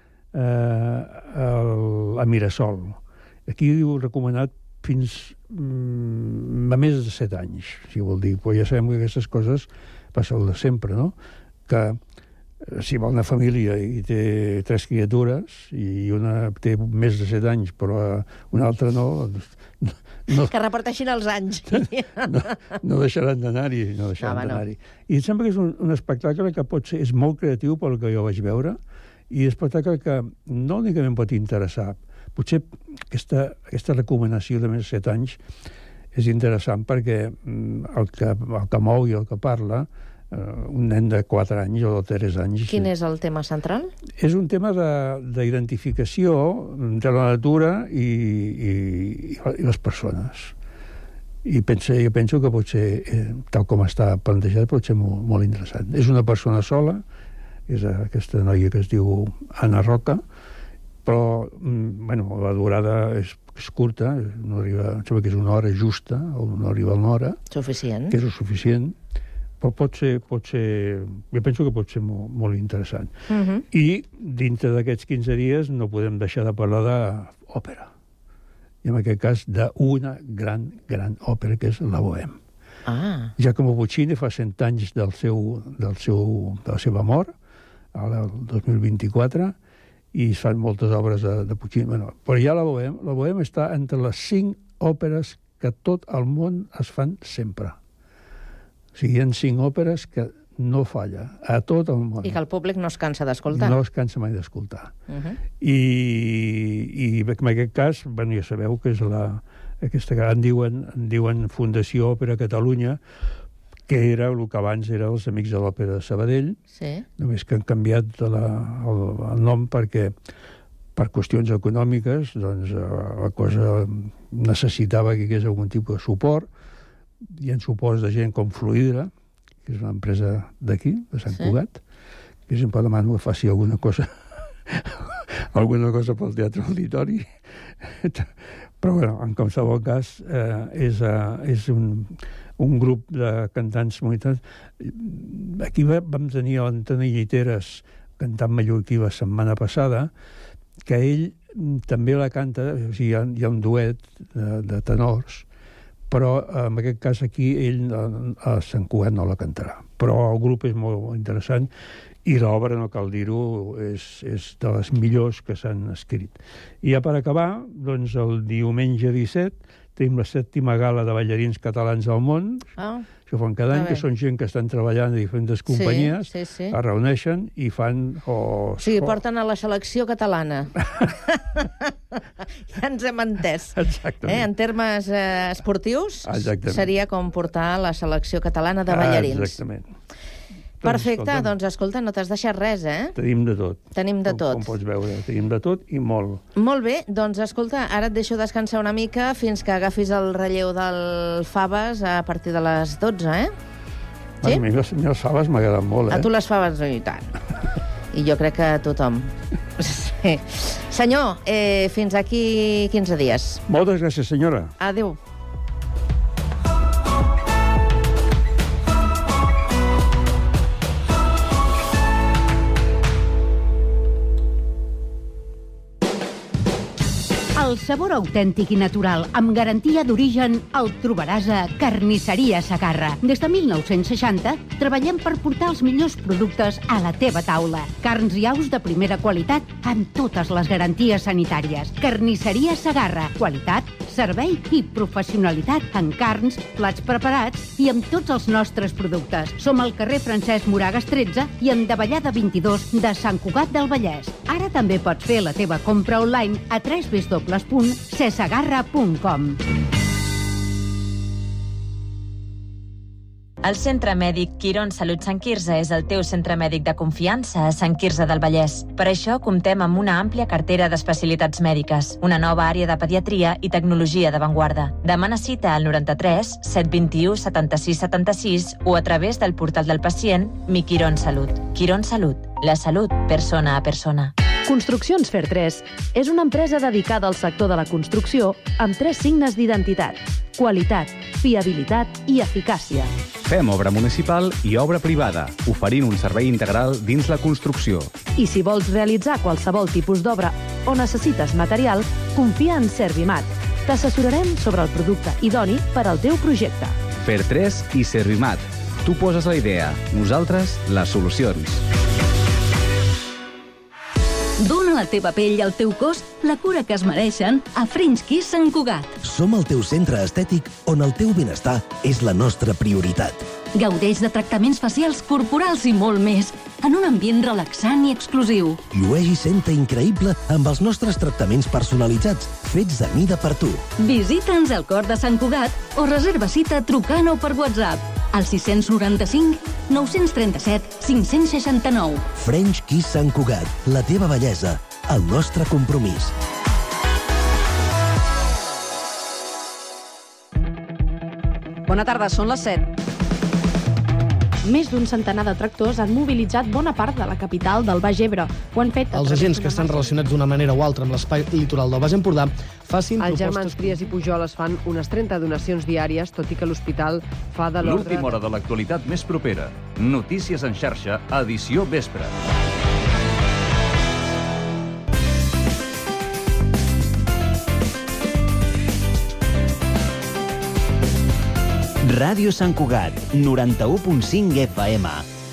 eh, el, a Mirasol. Aquí diu recomanat fins mm, a més de set anys, si vol dir, però ja sabem que aquestes coses passen de sempre, no? Que si va una família i té tres criatures i una té més de set anys però una altra no, no, Que reparteixin els anys. no, no deixaran d'anar-hi, no deixaran No, home, no. d'anar-hi. I em sembla que és un, un espectacle que pot ser, és molt creatiu pel que jo vaig veure, i un espectacle que no únicament pot interessar, potser aquesta, aquesta recomanació de més de set anys és interessant perquè el que, el que mou i el que parla, Uh, un nen de quatre anys o de tres anys. Quin és el tema central? És un tema d'identificació entre la natura i, i, i les persones. I pense, jo penso que pot ser, eh, tal com està plantejat, pot ser molt, molt interessant. És una persona sola, és aquesta noia que es diu Anna Roca, però bueno, la durada és, és curta, no arriba, em sembla que és una hora justa, o no arriba a una hora. Suficient. Que és el suficient. Però pot ser, pot ser, jo penso que pot ser molt, molt interessant. Uh -huh. I dintre d'aquests quinze dies no podem deixar de parlar d'òpera. I en aquest cas d'una gran, gran òpera, que és la Bohème. Ah. Giacomo Puccini fa cent anys del seu, del seu, de la seva mort, el dos mil vint-i-quatre, i es fan moltes obres de, de Puccini. Bueno, però ja la Bohème, la Bohème està entre les cinc òperes que tot el món es fan sempre. O sigui, hi ha cinc òperes que no falla a tot el món. I que el públic no es cansa d'escoltar. No es cansa mai d'escoltar. Uh -huh. I, I en aquest cas, bueno, ja sabeu que és la, aquesta que en diuen, en diuen Fundació Òpera Catalunya, que era el que abans era els Amics de l'Òpera de Sabadell, sí. Només que han canviat la, el, el nom perquè per qüestions econòmiques doncs, la cosa necessitava que hi hagués algun tipus de suport. Hi ha suports de gent com Fluidra, que és una empresa d'aquí, de Sant sí. Cugat, que sempre demano que faci alguna cosa alguna cosa pel Teatre Auditori. Però, bueno, en qualsevol cas, eh, és, eh, és un, un grup de cantants monitats. Aquí vam tenir l'Antoni Lliteres cantant mallorquí la setmana passada, que ell també la canta, o sigui, hi ha, hi ha un duet de, de tenors, però en aquest cas aquí ell a Sant Cugat no la cantarà. Però el grup és molt interessant i l'obra, no cal dir-ho, és, és de les millors que s'han escrit. I ja per acabar, doncs el diumenge disset tenim la sèptima gala de ballarins catalans del món. Ah, això fan cada any, que són gent que estan treballant a diferents companyies, sí, sí, sí. es reuneixen i fan... Oh, o sigui, porten a la selecció catalana. Ja ens hem entès. Exactament. Eh? En termes eh, esportius, Exactament. seria com portar la selecció catalana de ballarins. Exactament. Perfecte, doncs, doncs escolta, no t'has deixat res, eh? Tenim de tot. Tenim de tot. Com, com pots veure, tenim de tot i molt. Molt bé, doncs escolta, ara et deixo descansar una mica fins que agafis el relleu del Faves a partir de les dotze, eh? Sí? A mi les, les faves m'agraden molt, eh? A tu les faves, i tant. I jo crec que tothom. Sí. Senyor, eh, fins aquí quinze dies. Moltes gràcies, senyora. Adéu. El sabor autèntic i natural, amb garantia d'origen, el trobaràs a Carnisseria Segarra. Des de mil nou-cents seixanta, treballem per portar els millors productes a la teva taula. Carns i aus de primera qualitat, amb totes les garanties sanitàries. Carnisseria Segarra. Qualitat, servei i professionalitat en carns, plats preparats i amb tots els nostres productes. Som al carrer Francesc Moragas tretze i en Davallada vint-i-dos de Sant Cugat del Vallès. Ara també pots fer la teva compra online a w w w punt cesegarra punt com. El Centre Mèdic Quirón Salut Sant Quirze és el teu centre mèdic de confiança a Sant Quirze del Vallès. Per això comptem amb una àmplia cartera d'especialitats mèdiques, una nova àrea de pediatria i tecnologia d'avantguarda. Demana cita al noranta-tres set vint-i-u setanta-sis setanta-sis o a través del portal del pacient Mi Quirón Salut. Quirón Salut, la salut persona a persona. Construccions Fer tres és una empresa dedicada al sector de la construcció amb tres signes d'identitat: qualitat, fiabilitat i eficàcia. Fem obra municipal i obra privada, oferint un servei integral dins la construcció. I si vols realitzar qualsevol tipus d'obra o necessites material, confia en Servimat. T'assessorarem sobre el producte idoni per al teu projecte. Fer tres i Servimat. Tu poses la idea, nosaltres les solucions. Dóna a la teva pell i al teu cos la cura que es mereixen a French Kiss Sant Cugat. Som el teu centre estètic on el teu benestar és la nostra prioritat. Gaudeix de tractaments facials, corporals i molt més, en un ambient relaxant i exclusiu. Llueix i senta increïble amb els nostres tractaments personalitzats, fets a mida per tu. Visita'ns al cor de Sant Cugat o reserva cita trucant o per WhatsApp al sis noranta-cinc nou trenta-set cinc seixanta-nou. French Kiss Sant Cugat, la teva bellesa, el nostre compromís. Bona tarda, són les set. Més d'un centenar de tractors han mobilitzat bona part de la capital del Baix Ebre. Ho han fet... Els agents que estan relacionats d'una manera o altra amb l'espai litoral del Baix Empordà facin Els propostes... germans Trias i Pujol es fan unes trenta donacions diàries, tot i que l'hospital fa de l'ordre... L'última hora de l'actualitat més propera. Notícies en xarxa, edició vespre. Ràdio Sant Cugat, noranta-u punt cinc F M.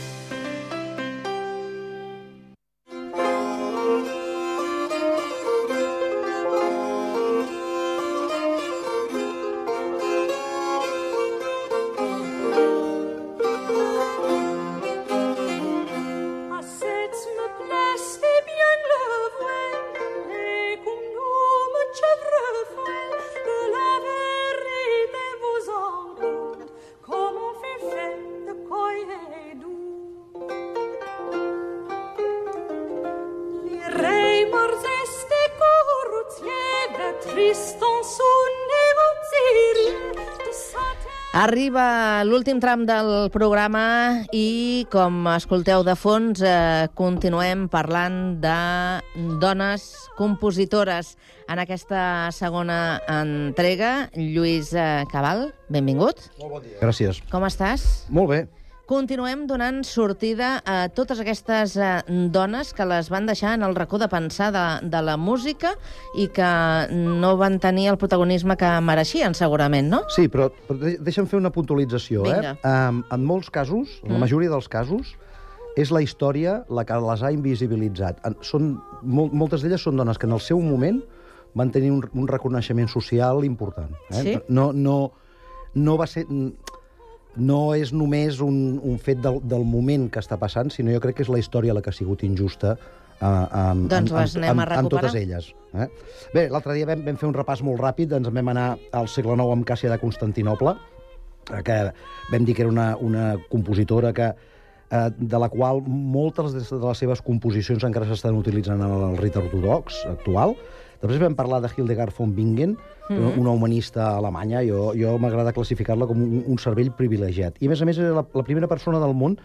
Arriba l'últim tram del programa i, com escolteu de fons, eh, continuem parlant de dones compositores en aquesta segona entrega. Lluís eh, Cabal, benvingut. Molt bon dia. Gràcies. Com estàs? Molt bé. Continuem donant sortida a totes aquestes eh, dones que les van deixar en el racó de pensar de, de la música i que no van tenir el protagonisme que mereixien, segurament, no? Sí, però, però deixa'm fer una puntualització. Vinga. Eh? Um, en molts casos, en la majoria dels casos, és la història la que les ha invisibilitzat. En, són, mol, moltes d'elles són dones que en el seu moment van tenir un, un reconeixement social important. Eh? Sí? No, no, no va ser... No és només un, un fet del, del moment que està passant, sinó jo crec que és la història la que ha sigut injusta uh, um, doncs en, les anem en, a recuperar. en totes elles. Eh? Bé, l'altre dia vam, vam fer un repàs molt ràpid, ens vam anar al segle nou amb Càssia de Constantinoble, que vam dir que era una, una compositora que, eh, de la qual moltes de les seves composicions encara s'estan utilitzant en el rit ortodox actual. Després vam parlar de Hildegard von Bingen, mm-hmm. una humanista alemanya. Jo, jo m'agrada classificar-la com un, un cervell privilegiat. I, a més a més, era la, la primera persona del món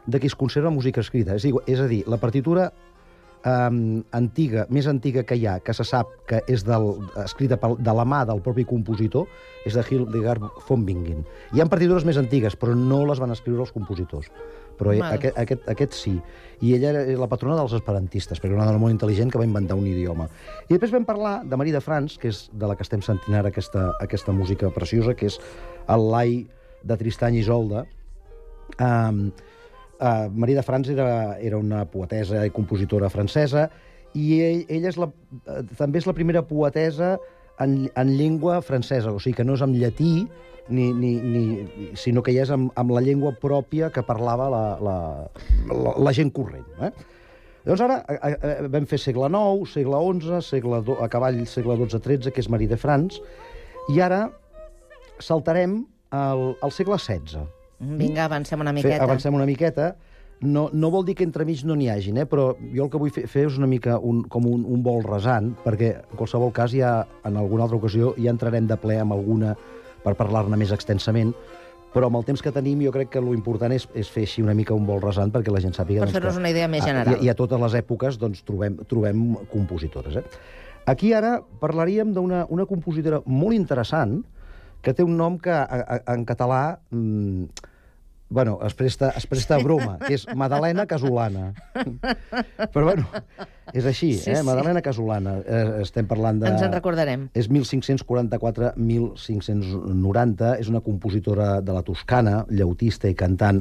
de qui es conserva música escrita. És, és a dir, la partitura um, antiga, més antiga que hi ha, que se sap que és del, escrita pel, de la mà del propi compositor, és de Hildegard von Bingen. Hi ha partitures més antigues, però no les van escriure els compositors. Però aquest, aquest, aquest sí. I ella era la patrona dels esperantistes, perquè era una dona molt intel·ligent que va inventar un idioma. I després vam parlar de Marie de France, que és de la que estem sentint ara aquesta, aquesta música preciosa, que és el Lai de Tristany i Isolde. Um, uh, Marie de France era, era una poetesa i compositora francesa, i ell, ella és la, uh, també és la primera poetesa en, en llengua francesa, o sigui que no és en llatí, Ni, ni, ni, sinó que ja és amb, amb la llengua pròpia que parlava la, la, la, la gent corrent. Eh? Llavors ara a, a, vam fer segle nou, segle onze, segle do, a cavall segle dotze tretze, que és Marie de France, i ara saltarem al, al segle setze. Vinga, avancem una miqueta. Fe, avancem una miqueta. No, no vol dir que entremig no n'hi hagin, eh? Però jo el que vull fer, fer és una mica un, com un, un vol rasant, perquè en qualsevol cas ja en alguna altra ocasió ja entrarem de ple amb alguna per parlar-ne més extensament, però amb el temps que tenim jo crec que l'important és, és fer així una mica un vol rasant perquè la gent sàpiga... Per doncs, fer-nos que, una idea més general. I, I a totes les èpoques doncs, trobem, trobem compositores. Eh? Aquí ara parlaríem d'una una compositora molt interessant que té un nom que a, a, en català mmm, bueno, es presta, es presta a broma, que és Madalena Casolana. Però bueno, és així, sí, eh? Madalena Casolana. Eh, estem parlant de... Ens en recordarem. És mil cinc-cents quaranta-quatre a mil cinc-cents noranta, és una compositora de la Toscana, llautista i cantant.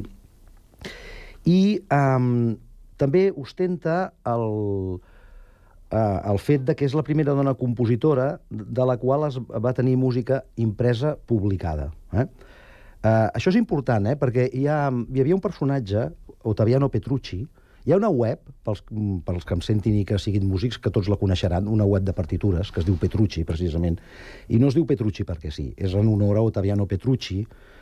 I um, també ostenta el, uh, el fet de que és la primera dona compositora de la qual es va tenir música impresa publicada. Eh? Uh, això és important, eh? Perquè hi, ha, hi havia un personatge, Ottaviano Petrucci. Hi ha una web, pels, pels que em sentin i que siguin músics, que tots la coneixeran, una web de partitures, que es diu Petrucci, precisament. I no es diu Petrucci perquè sí, és en honor a Ottaviano Petrucci.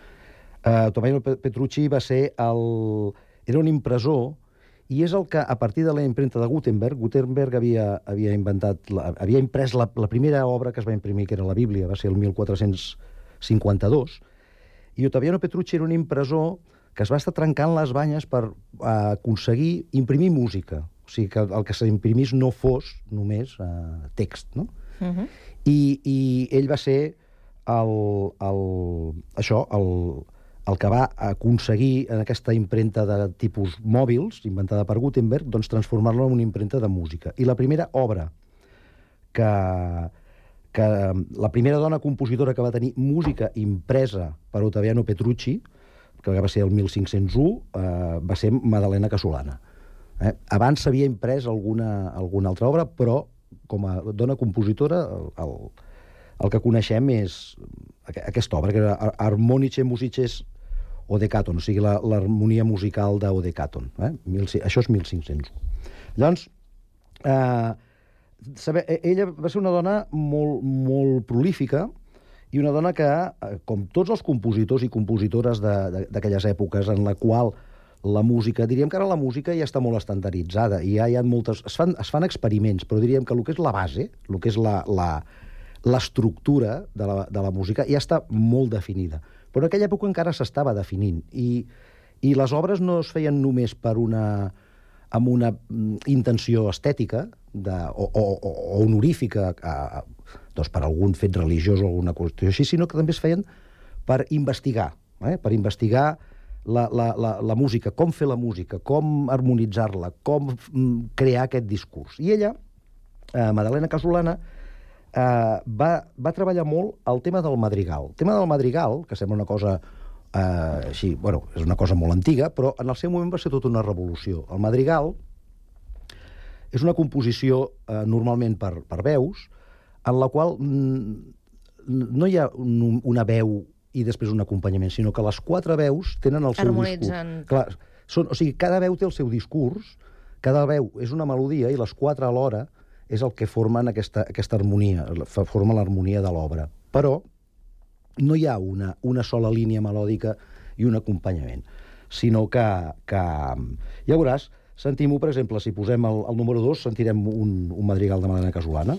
Uh, Ottaviano Petrucci va ser el... era un impressor, i és el que, a partir de la impremta de Gutenberg, Gutenberg havia, havia inventat, la, havia imprès la, la primera obra que es va imprimir, que era la Bíblia, va ser el mil quatre-cents cinquanta-dos, i Ottaviano Petrucci era un impressor que es va estar trencant les banyes per uh, aconseguir imprimir música. O sigui, que el que s'imprimís no fos només uh, text, no? Uh-huh. I, I ell va ser el, el, això, el, el que va aconseguir en aquesta impremta de tipus mòbils, inventada per Gutenberg, doncs transformar-la en una impremta de música. I la primera obra que... que la primera dona compositora que va tenir música impresa per Ottaviano Petrucci, que va ser el mil cinc-cents u, eh, va ser Madalena Casolana. Eh? Abans s'havia imprès alguna, alguna altra obra, però com a dona compositora el, el, el que coneixem és aquesta obra, que era Harmonice Musices Odecaton, o sigui, l'harmonia musical d'Odecaton. Eh? Això és mil cinc-cents u. Llavors, eh, saber, ella va ser una dona molt, molt prolífica i una dona que, com tots els compositors i compositores d'aquelles èpoques en la qual la música, diríem que ara la música ja està molt estandarditzada i ja hi ha moltes... Es fan, es fan experiments, però diríem que el que és la base, el que és la, la, l'estructura de la, de la música ja està molt definida. Però en aquella època encara s'estava definint i, i les obres no es feien només per una... amb una intenció estètica de, o, o, o honorífica a, a, doncs per algun fet religiós o alguna qüestió així, sinó que també es feien per investigar, eh? per investigar la, la, la, la música, com fer la música, com harmonitzar-la, com crear aquest discurs. I ella, eh, Madalena Casolana, eh, va, va treballar molt el tema del madrigal. El tema del madrigal, que sembla una cosa... Uh, així, bueno, és una cosa molt antiga, però en el seu moment va ser tota una revolució. El madrigal és una composició uh, normalment per, per veus, en la qual mm, no hi ha un, una veu i després un acompanyament, sinó que les quatre veus tenen el seu harmonitzen. Discurs. Clar, són, o sigui, cada veu té el seu discurs, cada veu és una melodia i les quatre alhora és el que formen aquesta, aquesta harmonia, forma l'harmonia de l'obra. Però no hi ha una, una sola línia melòdica i un acompanyament, sinó que, que ja veuràs, sentim-ho, per exemple, si posem el, el número dos, sentirem un, un madrigal de Madalena Casolana.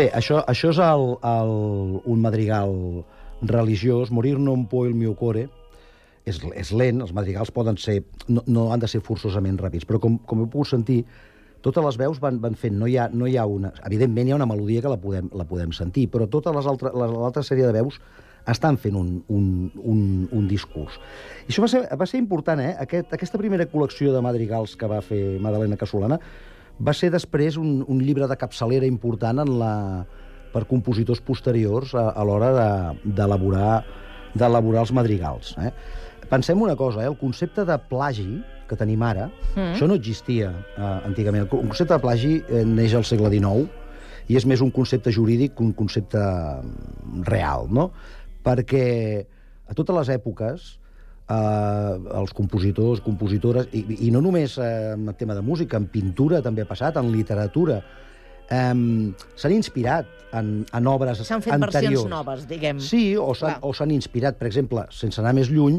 Bé, això, això és el, el, un madrigal religiós, Morir non può il mio cuore, és, és lent, els madrigals poden ser, no, no han de ser forçosament ràpids, però com, com heu pogut sentir, totes les veus van, van fent, no hi, ha, no hi ha una... Evidentment hi ha una melodia que la podem, la podem sentir, però tota l'altra sèrie de veus estan fent un, un, un, un discurs. I això va ser, va ser important, eh? Aquest, aquesta primera col·lecció de madrigals que va fer Madalena Casolana va ser després un, un llibre de capçalera important en la, per compositors posteriors a, a l'hora d'elaborar d'elaborar els madrigals. Eh? Pensem una cosa, eh? El concepte de plagi que tenim ara, mm. això no existia eh, antigament. El concepte de plagi eh, neix al segle dinou i és més un concepte jurídic que un concepte real, no? Perquè a totes les èpoques eh, els compositors, compositores, i, i no només eh, en el tema de música, en pintura també ha passat, en literatura, eh, s'han inspirat en, en obres anteriors. S'han fet anteriors. Versions noves, diguem. Sí, o s'han inspirat, per exemple, sense anar més lluny,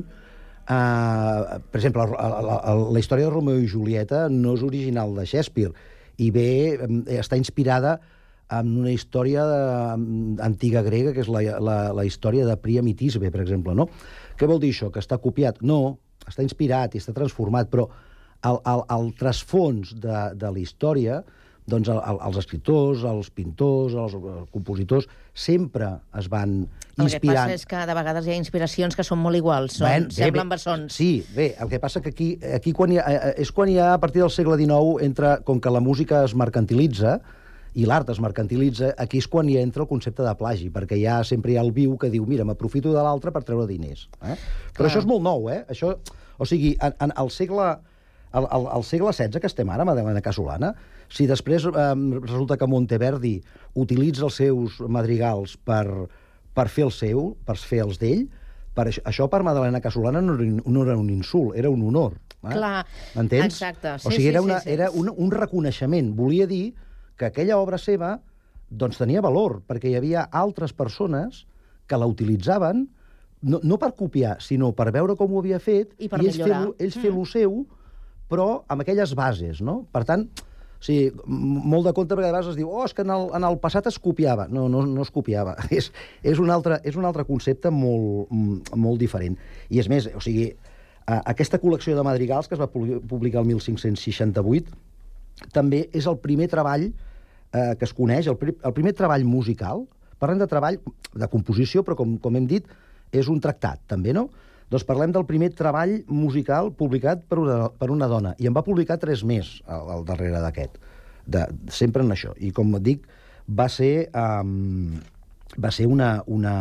eh, per exemple, la, la, la, la història de Romeo i Julieta no és original de Shakespeare, i bé, eh, està inspirada en una història de, antiga grega, que és la, la, la història de Príam i Tisbe, per exemple, no? Què vol dir això? Que està copiat? No, està inspirat i està transformat, però el, el, el trasfons de, de la història, doncs el, el, els escriptors, els pintors, els, els compositors, sempre es van inspirant... El que passa és que de vegades hi ha inspiracions que són molt iguals, són, ben, semblen bé, bessons. Sí, bé, el que passa que aquí, aquí quan hi ha, és quan hi ha, a partir del segle dinou, entra, com que la música es mercantilitza, i l'art es mercantilitza, aquí és quan hi entra el concepte de plagi, perquè ja sempre hi ha el viu que diu, mira, m'aprofito de l'altre per treure diners. Eh? Però això és molt nou, eh? Això, o sigui, en, en el segle... Al, al, al segle setze, que estem ara, Madalena Casolana, si després eh, resulta que Monteverdi utilitza els seus madrigals per, per fer el seu, per fer els d'ell, per això, això per Madalena Casolana no, no era un insult, era un honor. Eh? Clar, m'entens? exacte. Sí, o sigui, era, sí, una, sí, sí. era un, un reconeixement. Volia dir que aquella obra seva doncs, tenia valor, perquè hi havia altres persones que la utilitzaven, no, no per copiar, sinó per veure com ho havia fet, i, per i ells millorar. fer-lo ells fer-lo seu, però amb aquelles bases, no? Per tant, o sigui, molt de compte, perquè a vegades es diu, oh, és que en el, en el passat es copiava. No, no, no es copiava. És, és, un altre, és un altre concepte molt, molt diferent. I és més, o sigui, aquesta col·lecció de madrigals que es va publicar el mil cinc-cents seixanta-vuit també és el primer treball eh, que es coneix, el, pri el primer treball musical. Parlem de treball de composició, però com, com hem dit, és un tractat, també, no? Doncs parlem del primer treball musical publicat per una, per una dona, i en va publicar tres més al, al darrere d'aquest, sempre en això. I com et dic, va ser, um, va ser una... una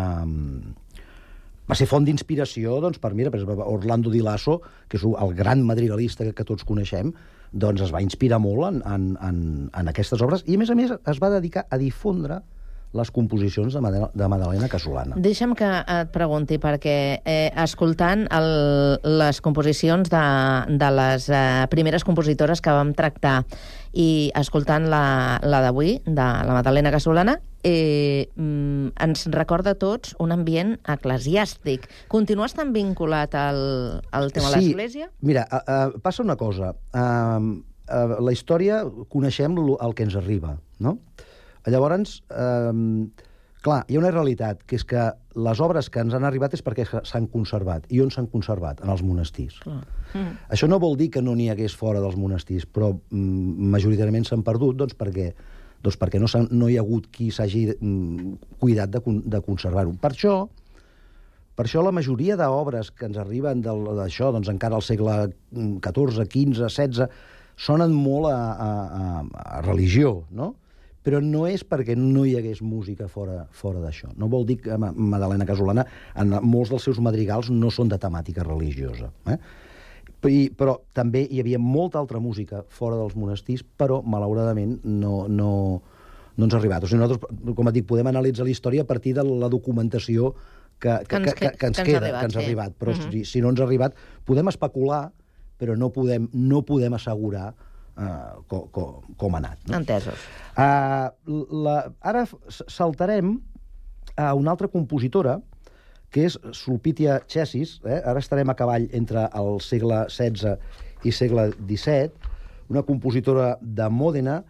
va ser font d'inspiració, doncs, per, mira, per exemple, Orlando Di Lasso, que és el gran madrigalista que, que tots coneixem, doncs es va inspirar molt en, en, en, en aquestes obres, i a més a més es va dedicar a difondre les composicions de, Madalena, de Madalena Casolana. Deixa'm que et pregunti, perquè eh, escoltant el, les composicions de, de les eh, primeres compositores que vam tractar i escoltant la, la d'avui, de la Madalena Casolana, eh, mm, ens recorda a tots un ambient eclesiàstic. Continues tan vinculat al, al tema sí, de l'Església? Mira, uh, uh, passa una cosa. Uh, uh, la història coneixem el que ens arriba, no? Llavors, eh, clar, hi ha una realitat, que és que les obres que ens han arribat és perquè s'han conservat. I on s'han conservat? En els monestirs. Mm. Això no vol dir que no n'hi hagués fora dels monestirs, però mm, majoritàriament s'han perdut doncs, perquè, doncs, perquè no, no hi ha hagut qui s'hagi mm, cuidat de, de conservar-ho. Per això, per això la majoria d'obres que ens arriben d'això, doncs encara al segle catorze, quinze, setze, sonen molt a, a, a, a religió, no? Però no és perquè no hi hagués música fora, fora d'això. No vol dir que Madalena Casolana, en molts dels seus madrigals, no són de temàtica religiosa. Eh? I, però també hi havia molta altra música fora dels monestirs, però, malauradament, no, no, no ens ha arribat. O sigui, nosaltres, com et dic, podem analitzar la història a partir de la documentació que, que, que, ens, que, que ens que queda, arribat, que ens ha arribat. Però uh-huh. si, si no ens ha arribat, podem especular, però no podem, no podem assegurar Uh, com, com, com ha anat. No? Entesos. Uh, la, ara saltarem a una altra compositora, que és Sulpitia Chassis. Eh? Ara estarem a cavall entre el segle setze i segle disset, una compositora de Mòdena.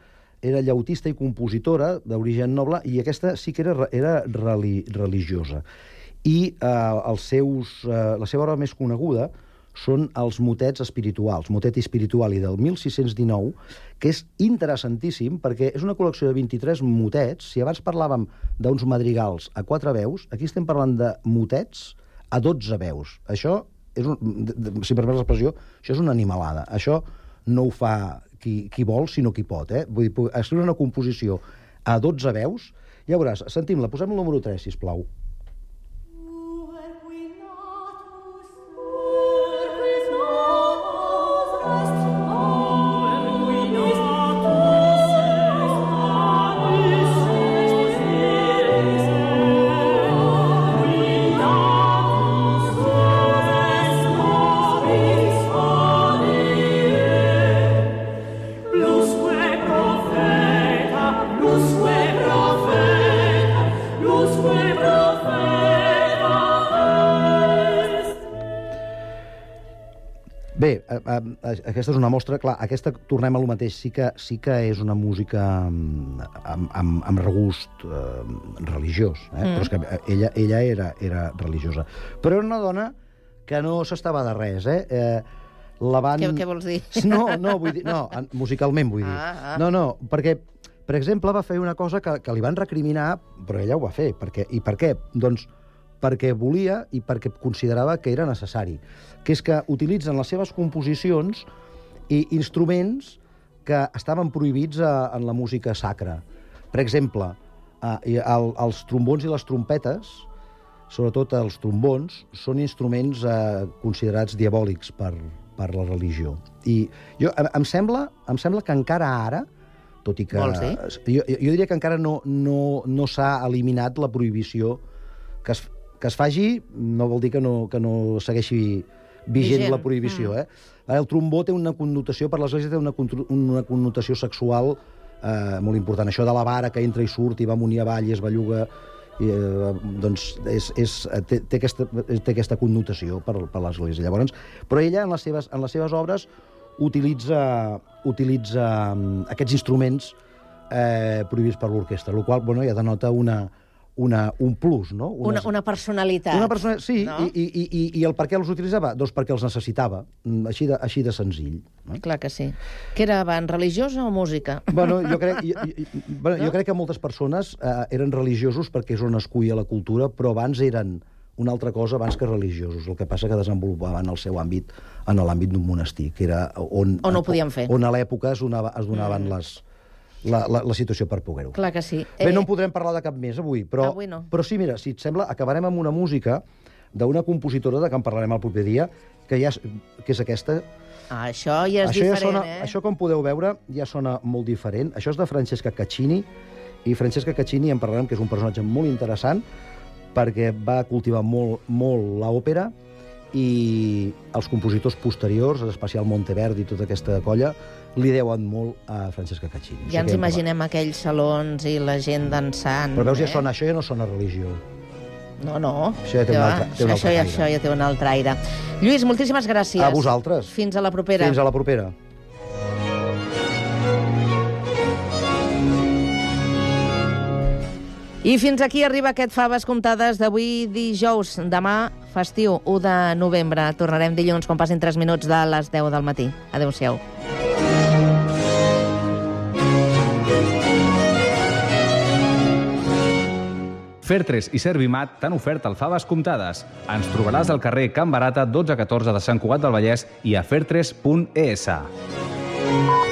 era llautista i compositora d'origen noble, i aquesta sí que era, era reli, religiosa. I eh, els seus, eh, la seva obra més coneguda són els motets espirituals, Motet Spirituali del mil sis-cents dinou, que és interessantíssim perquè és una col·lecció de vint-i-tres motets. Si abans parlàvem d'uns madrigals a quatre veus, aquí estem parlant de motets a dotze veus. Això, és un, si permets l'expressió, això és una animalada. Això no ho fa qui, qui vol, sinó qui pot. Eh? Vull dir, escriure una composició a dotze veus, ja veuràs, sentim-la, posem el número tres, sisplau. Bé, aquesta és una mostra, clar, aquesta, tornem a lo mateix, sí que, sí que és una música amb, amb, amb regust eh, religiós, eh? Mm. Però és que ella, ella era, era religiosa. Però era una dona que no s'estava de res, eh? eh la van... Què, què vols dir? No, no, vull dir, no, musicalment vull dir. Ah, ah. No, no, perquè, per exemple, va fer una cosa que, que li van recriminar, però ella ho va fer. Perquè, I per què? Doncs perquè volia i perquè considerava que era necessari, que és que utilitzen les seves composicions i instruments que estaven prohibits a, en la música sacra. Per exemple, eh, el, els trombons i les trompetes, sobretot els trombons, són instruments eh, considerats diabòlics per, per la religió. I jo, em, em, sembla, em sembla que encara ara, tot i que... Vols dir? Jo, jo diria que encara no, no, no s'ha eliminat la prohibició que es, que es faci, no vol dir que no, que no segueixi vigent, vigent. la prohibició. Mm. Eh? El trombó té una connotació, per l'Església té una, una connotació sexual eh, molt important. Això de la vara que entra i surt i va amunt i avall i es belluga, i, eh, doncs és, és, té, té, aquesta, té aquesta connotació per, per l'Església. Llavors, però ella, en les seves, en les seves obres, utilitza, utilitza aquests instruments eh, prohibits per l'orquestra, el qual bueno, ja denota una... Una, un plus, no? Una, una personalitat. Una persona, sí, no? i, i, i, i el per què els utilitzava? Doncs perquè els necessitava, així de, així de senzill. No? Clar que sí. Que era abans, religiosa o música? Bueno, jo crec, jo, jo, bueno, no? jo crec que moltes persones eh, eren religiosos perquè és on es cuia la cultura, però abans eren una altra cosa abans que religiosos. El que passa que desenvolupaven el seu àmbit en l'àmbit d'un monestir, que era on... On ho podien fer. On a l'època es, donava, es donaven mm. les... La, la, la situació per poder-ho. Clar que sí. Bé, no en podrem parlar de cap més avui, però, avui no. però sí, mira, si et sembla, acabarem amb una música d'una compositora de què en parlarem el proper dia, que, ja és, que és aquesta. Ah, això ja és això diferent, ja sona, eh? Això, com podeu veure, ja sona molt diferent. Això és de Francesca Caccini, i Francesca Caccini en parlarem, que és un personatge molt interessant, perquè va cultivar molt, molt l'òpera, i els compositors posteriors, en especial Monteverdi i tota aquesta colla, li deuen molt a Francesca Caccini. Ja ens imaginem aquells salons i la gent dansant. Però veus, eh? ja sona, això ja no sona religió. No, no. Això ja té un altre, té un altre això, ja, això ja té un altre aire. Lluís, moltíssimes gràcies. A vosaltres. Fins a la propera. Fins a la propera. I fins aquí arriba aquest Faves Comptades d'avui dijous. Demà, festiu, u de novembre. Tornarem dilluns quan passin tres minuts de les deu del matí. Adéu-siau. Fertres i Servimat t'han ofert el Faves Comptades. Ens trobaràs al carrer Can Barata, dotze catorze de Sant Cugat del Vallès i a fertres punt es.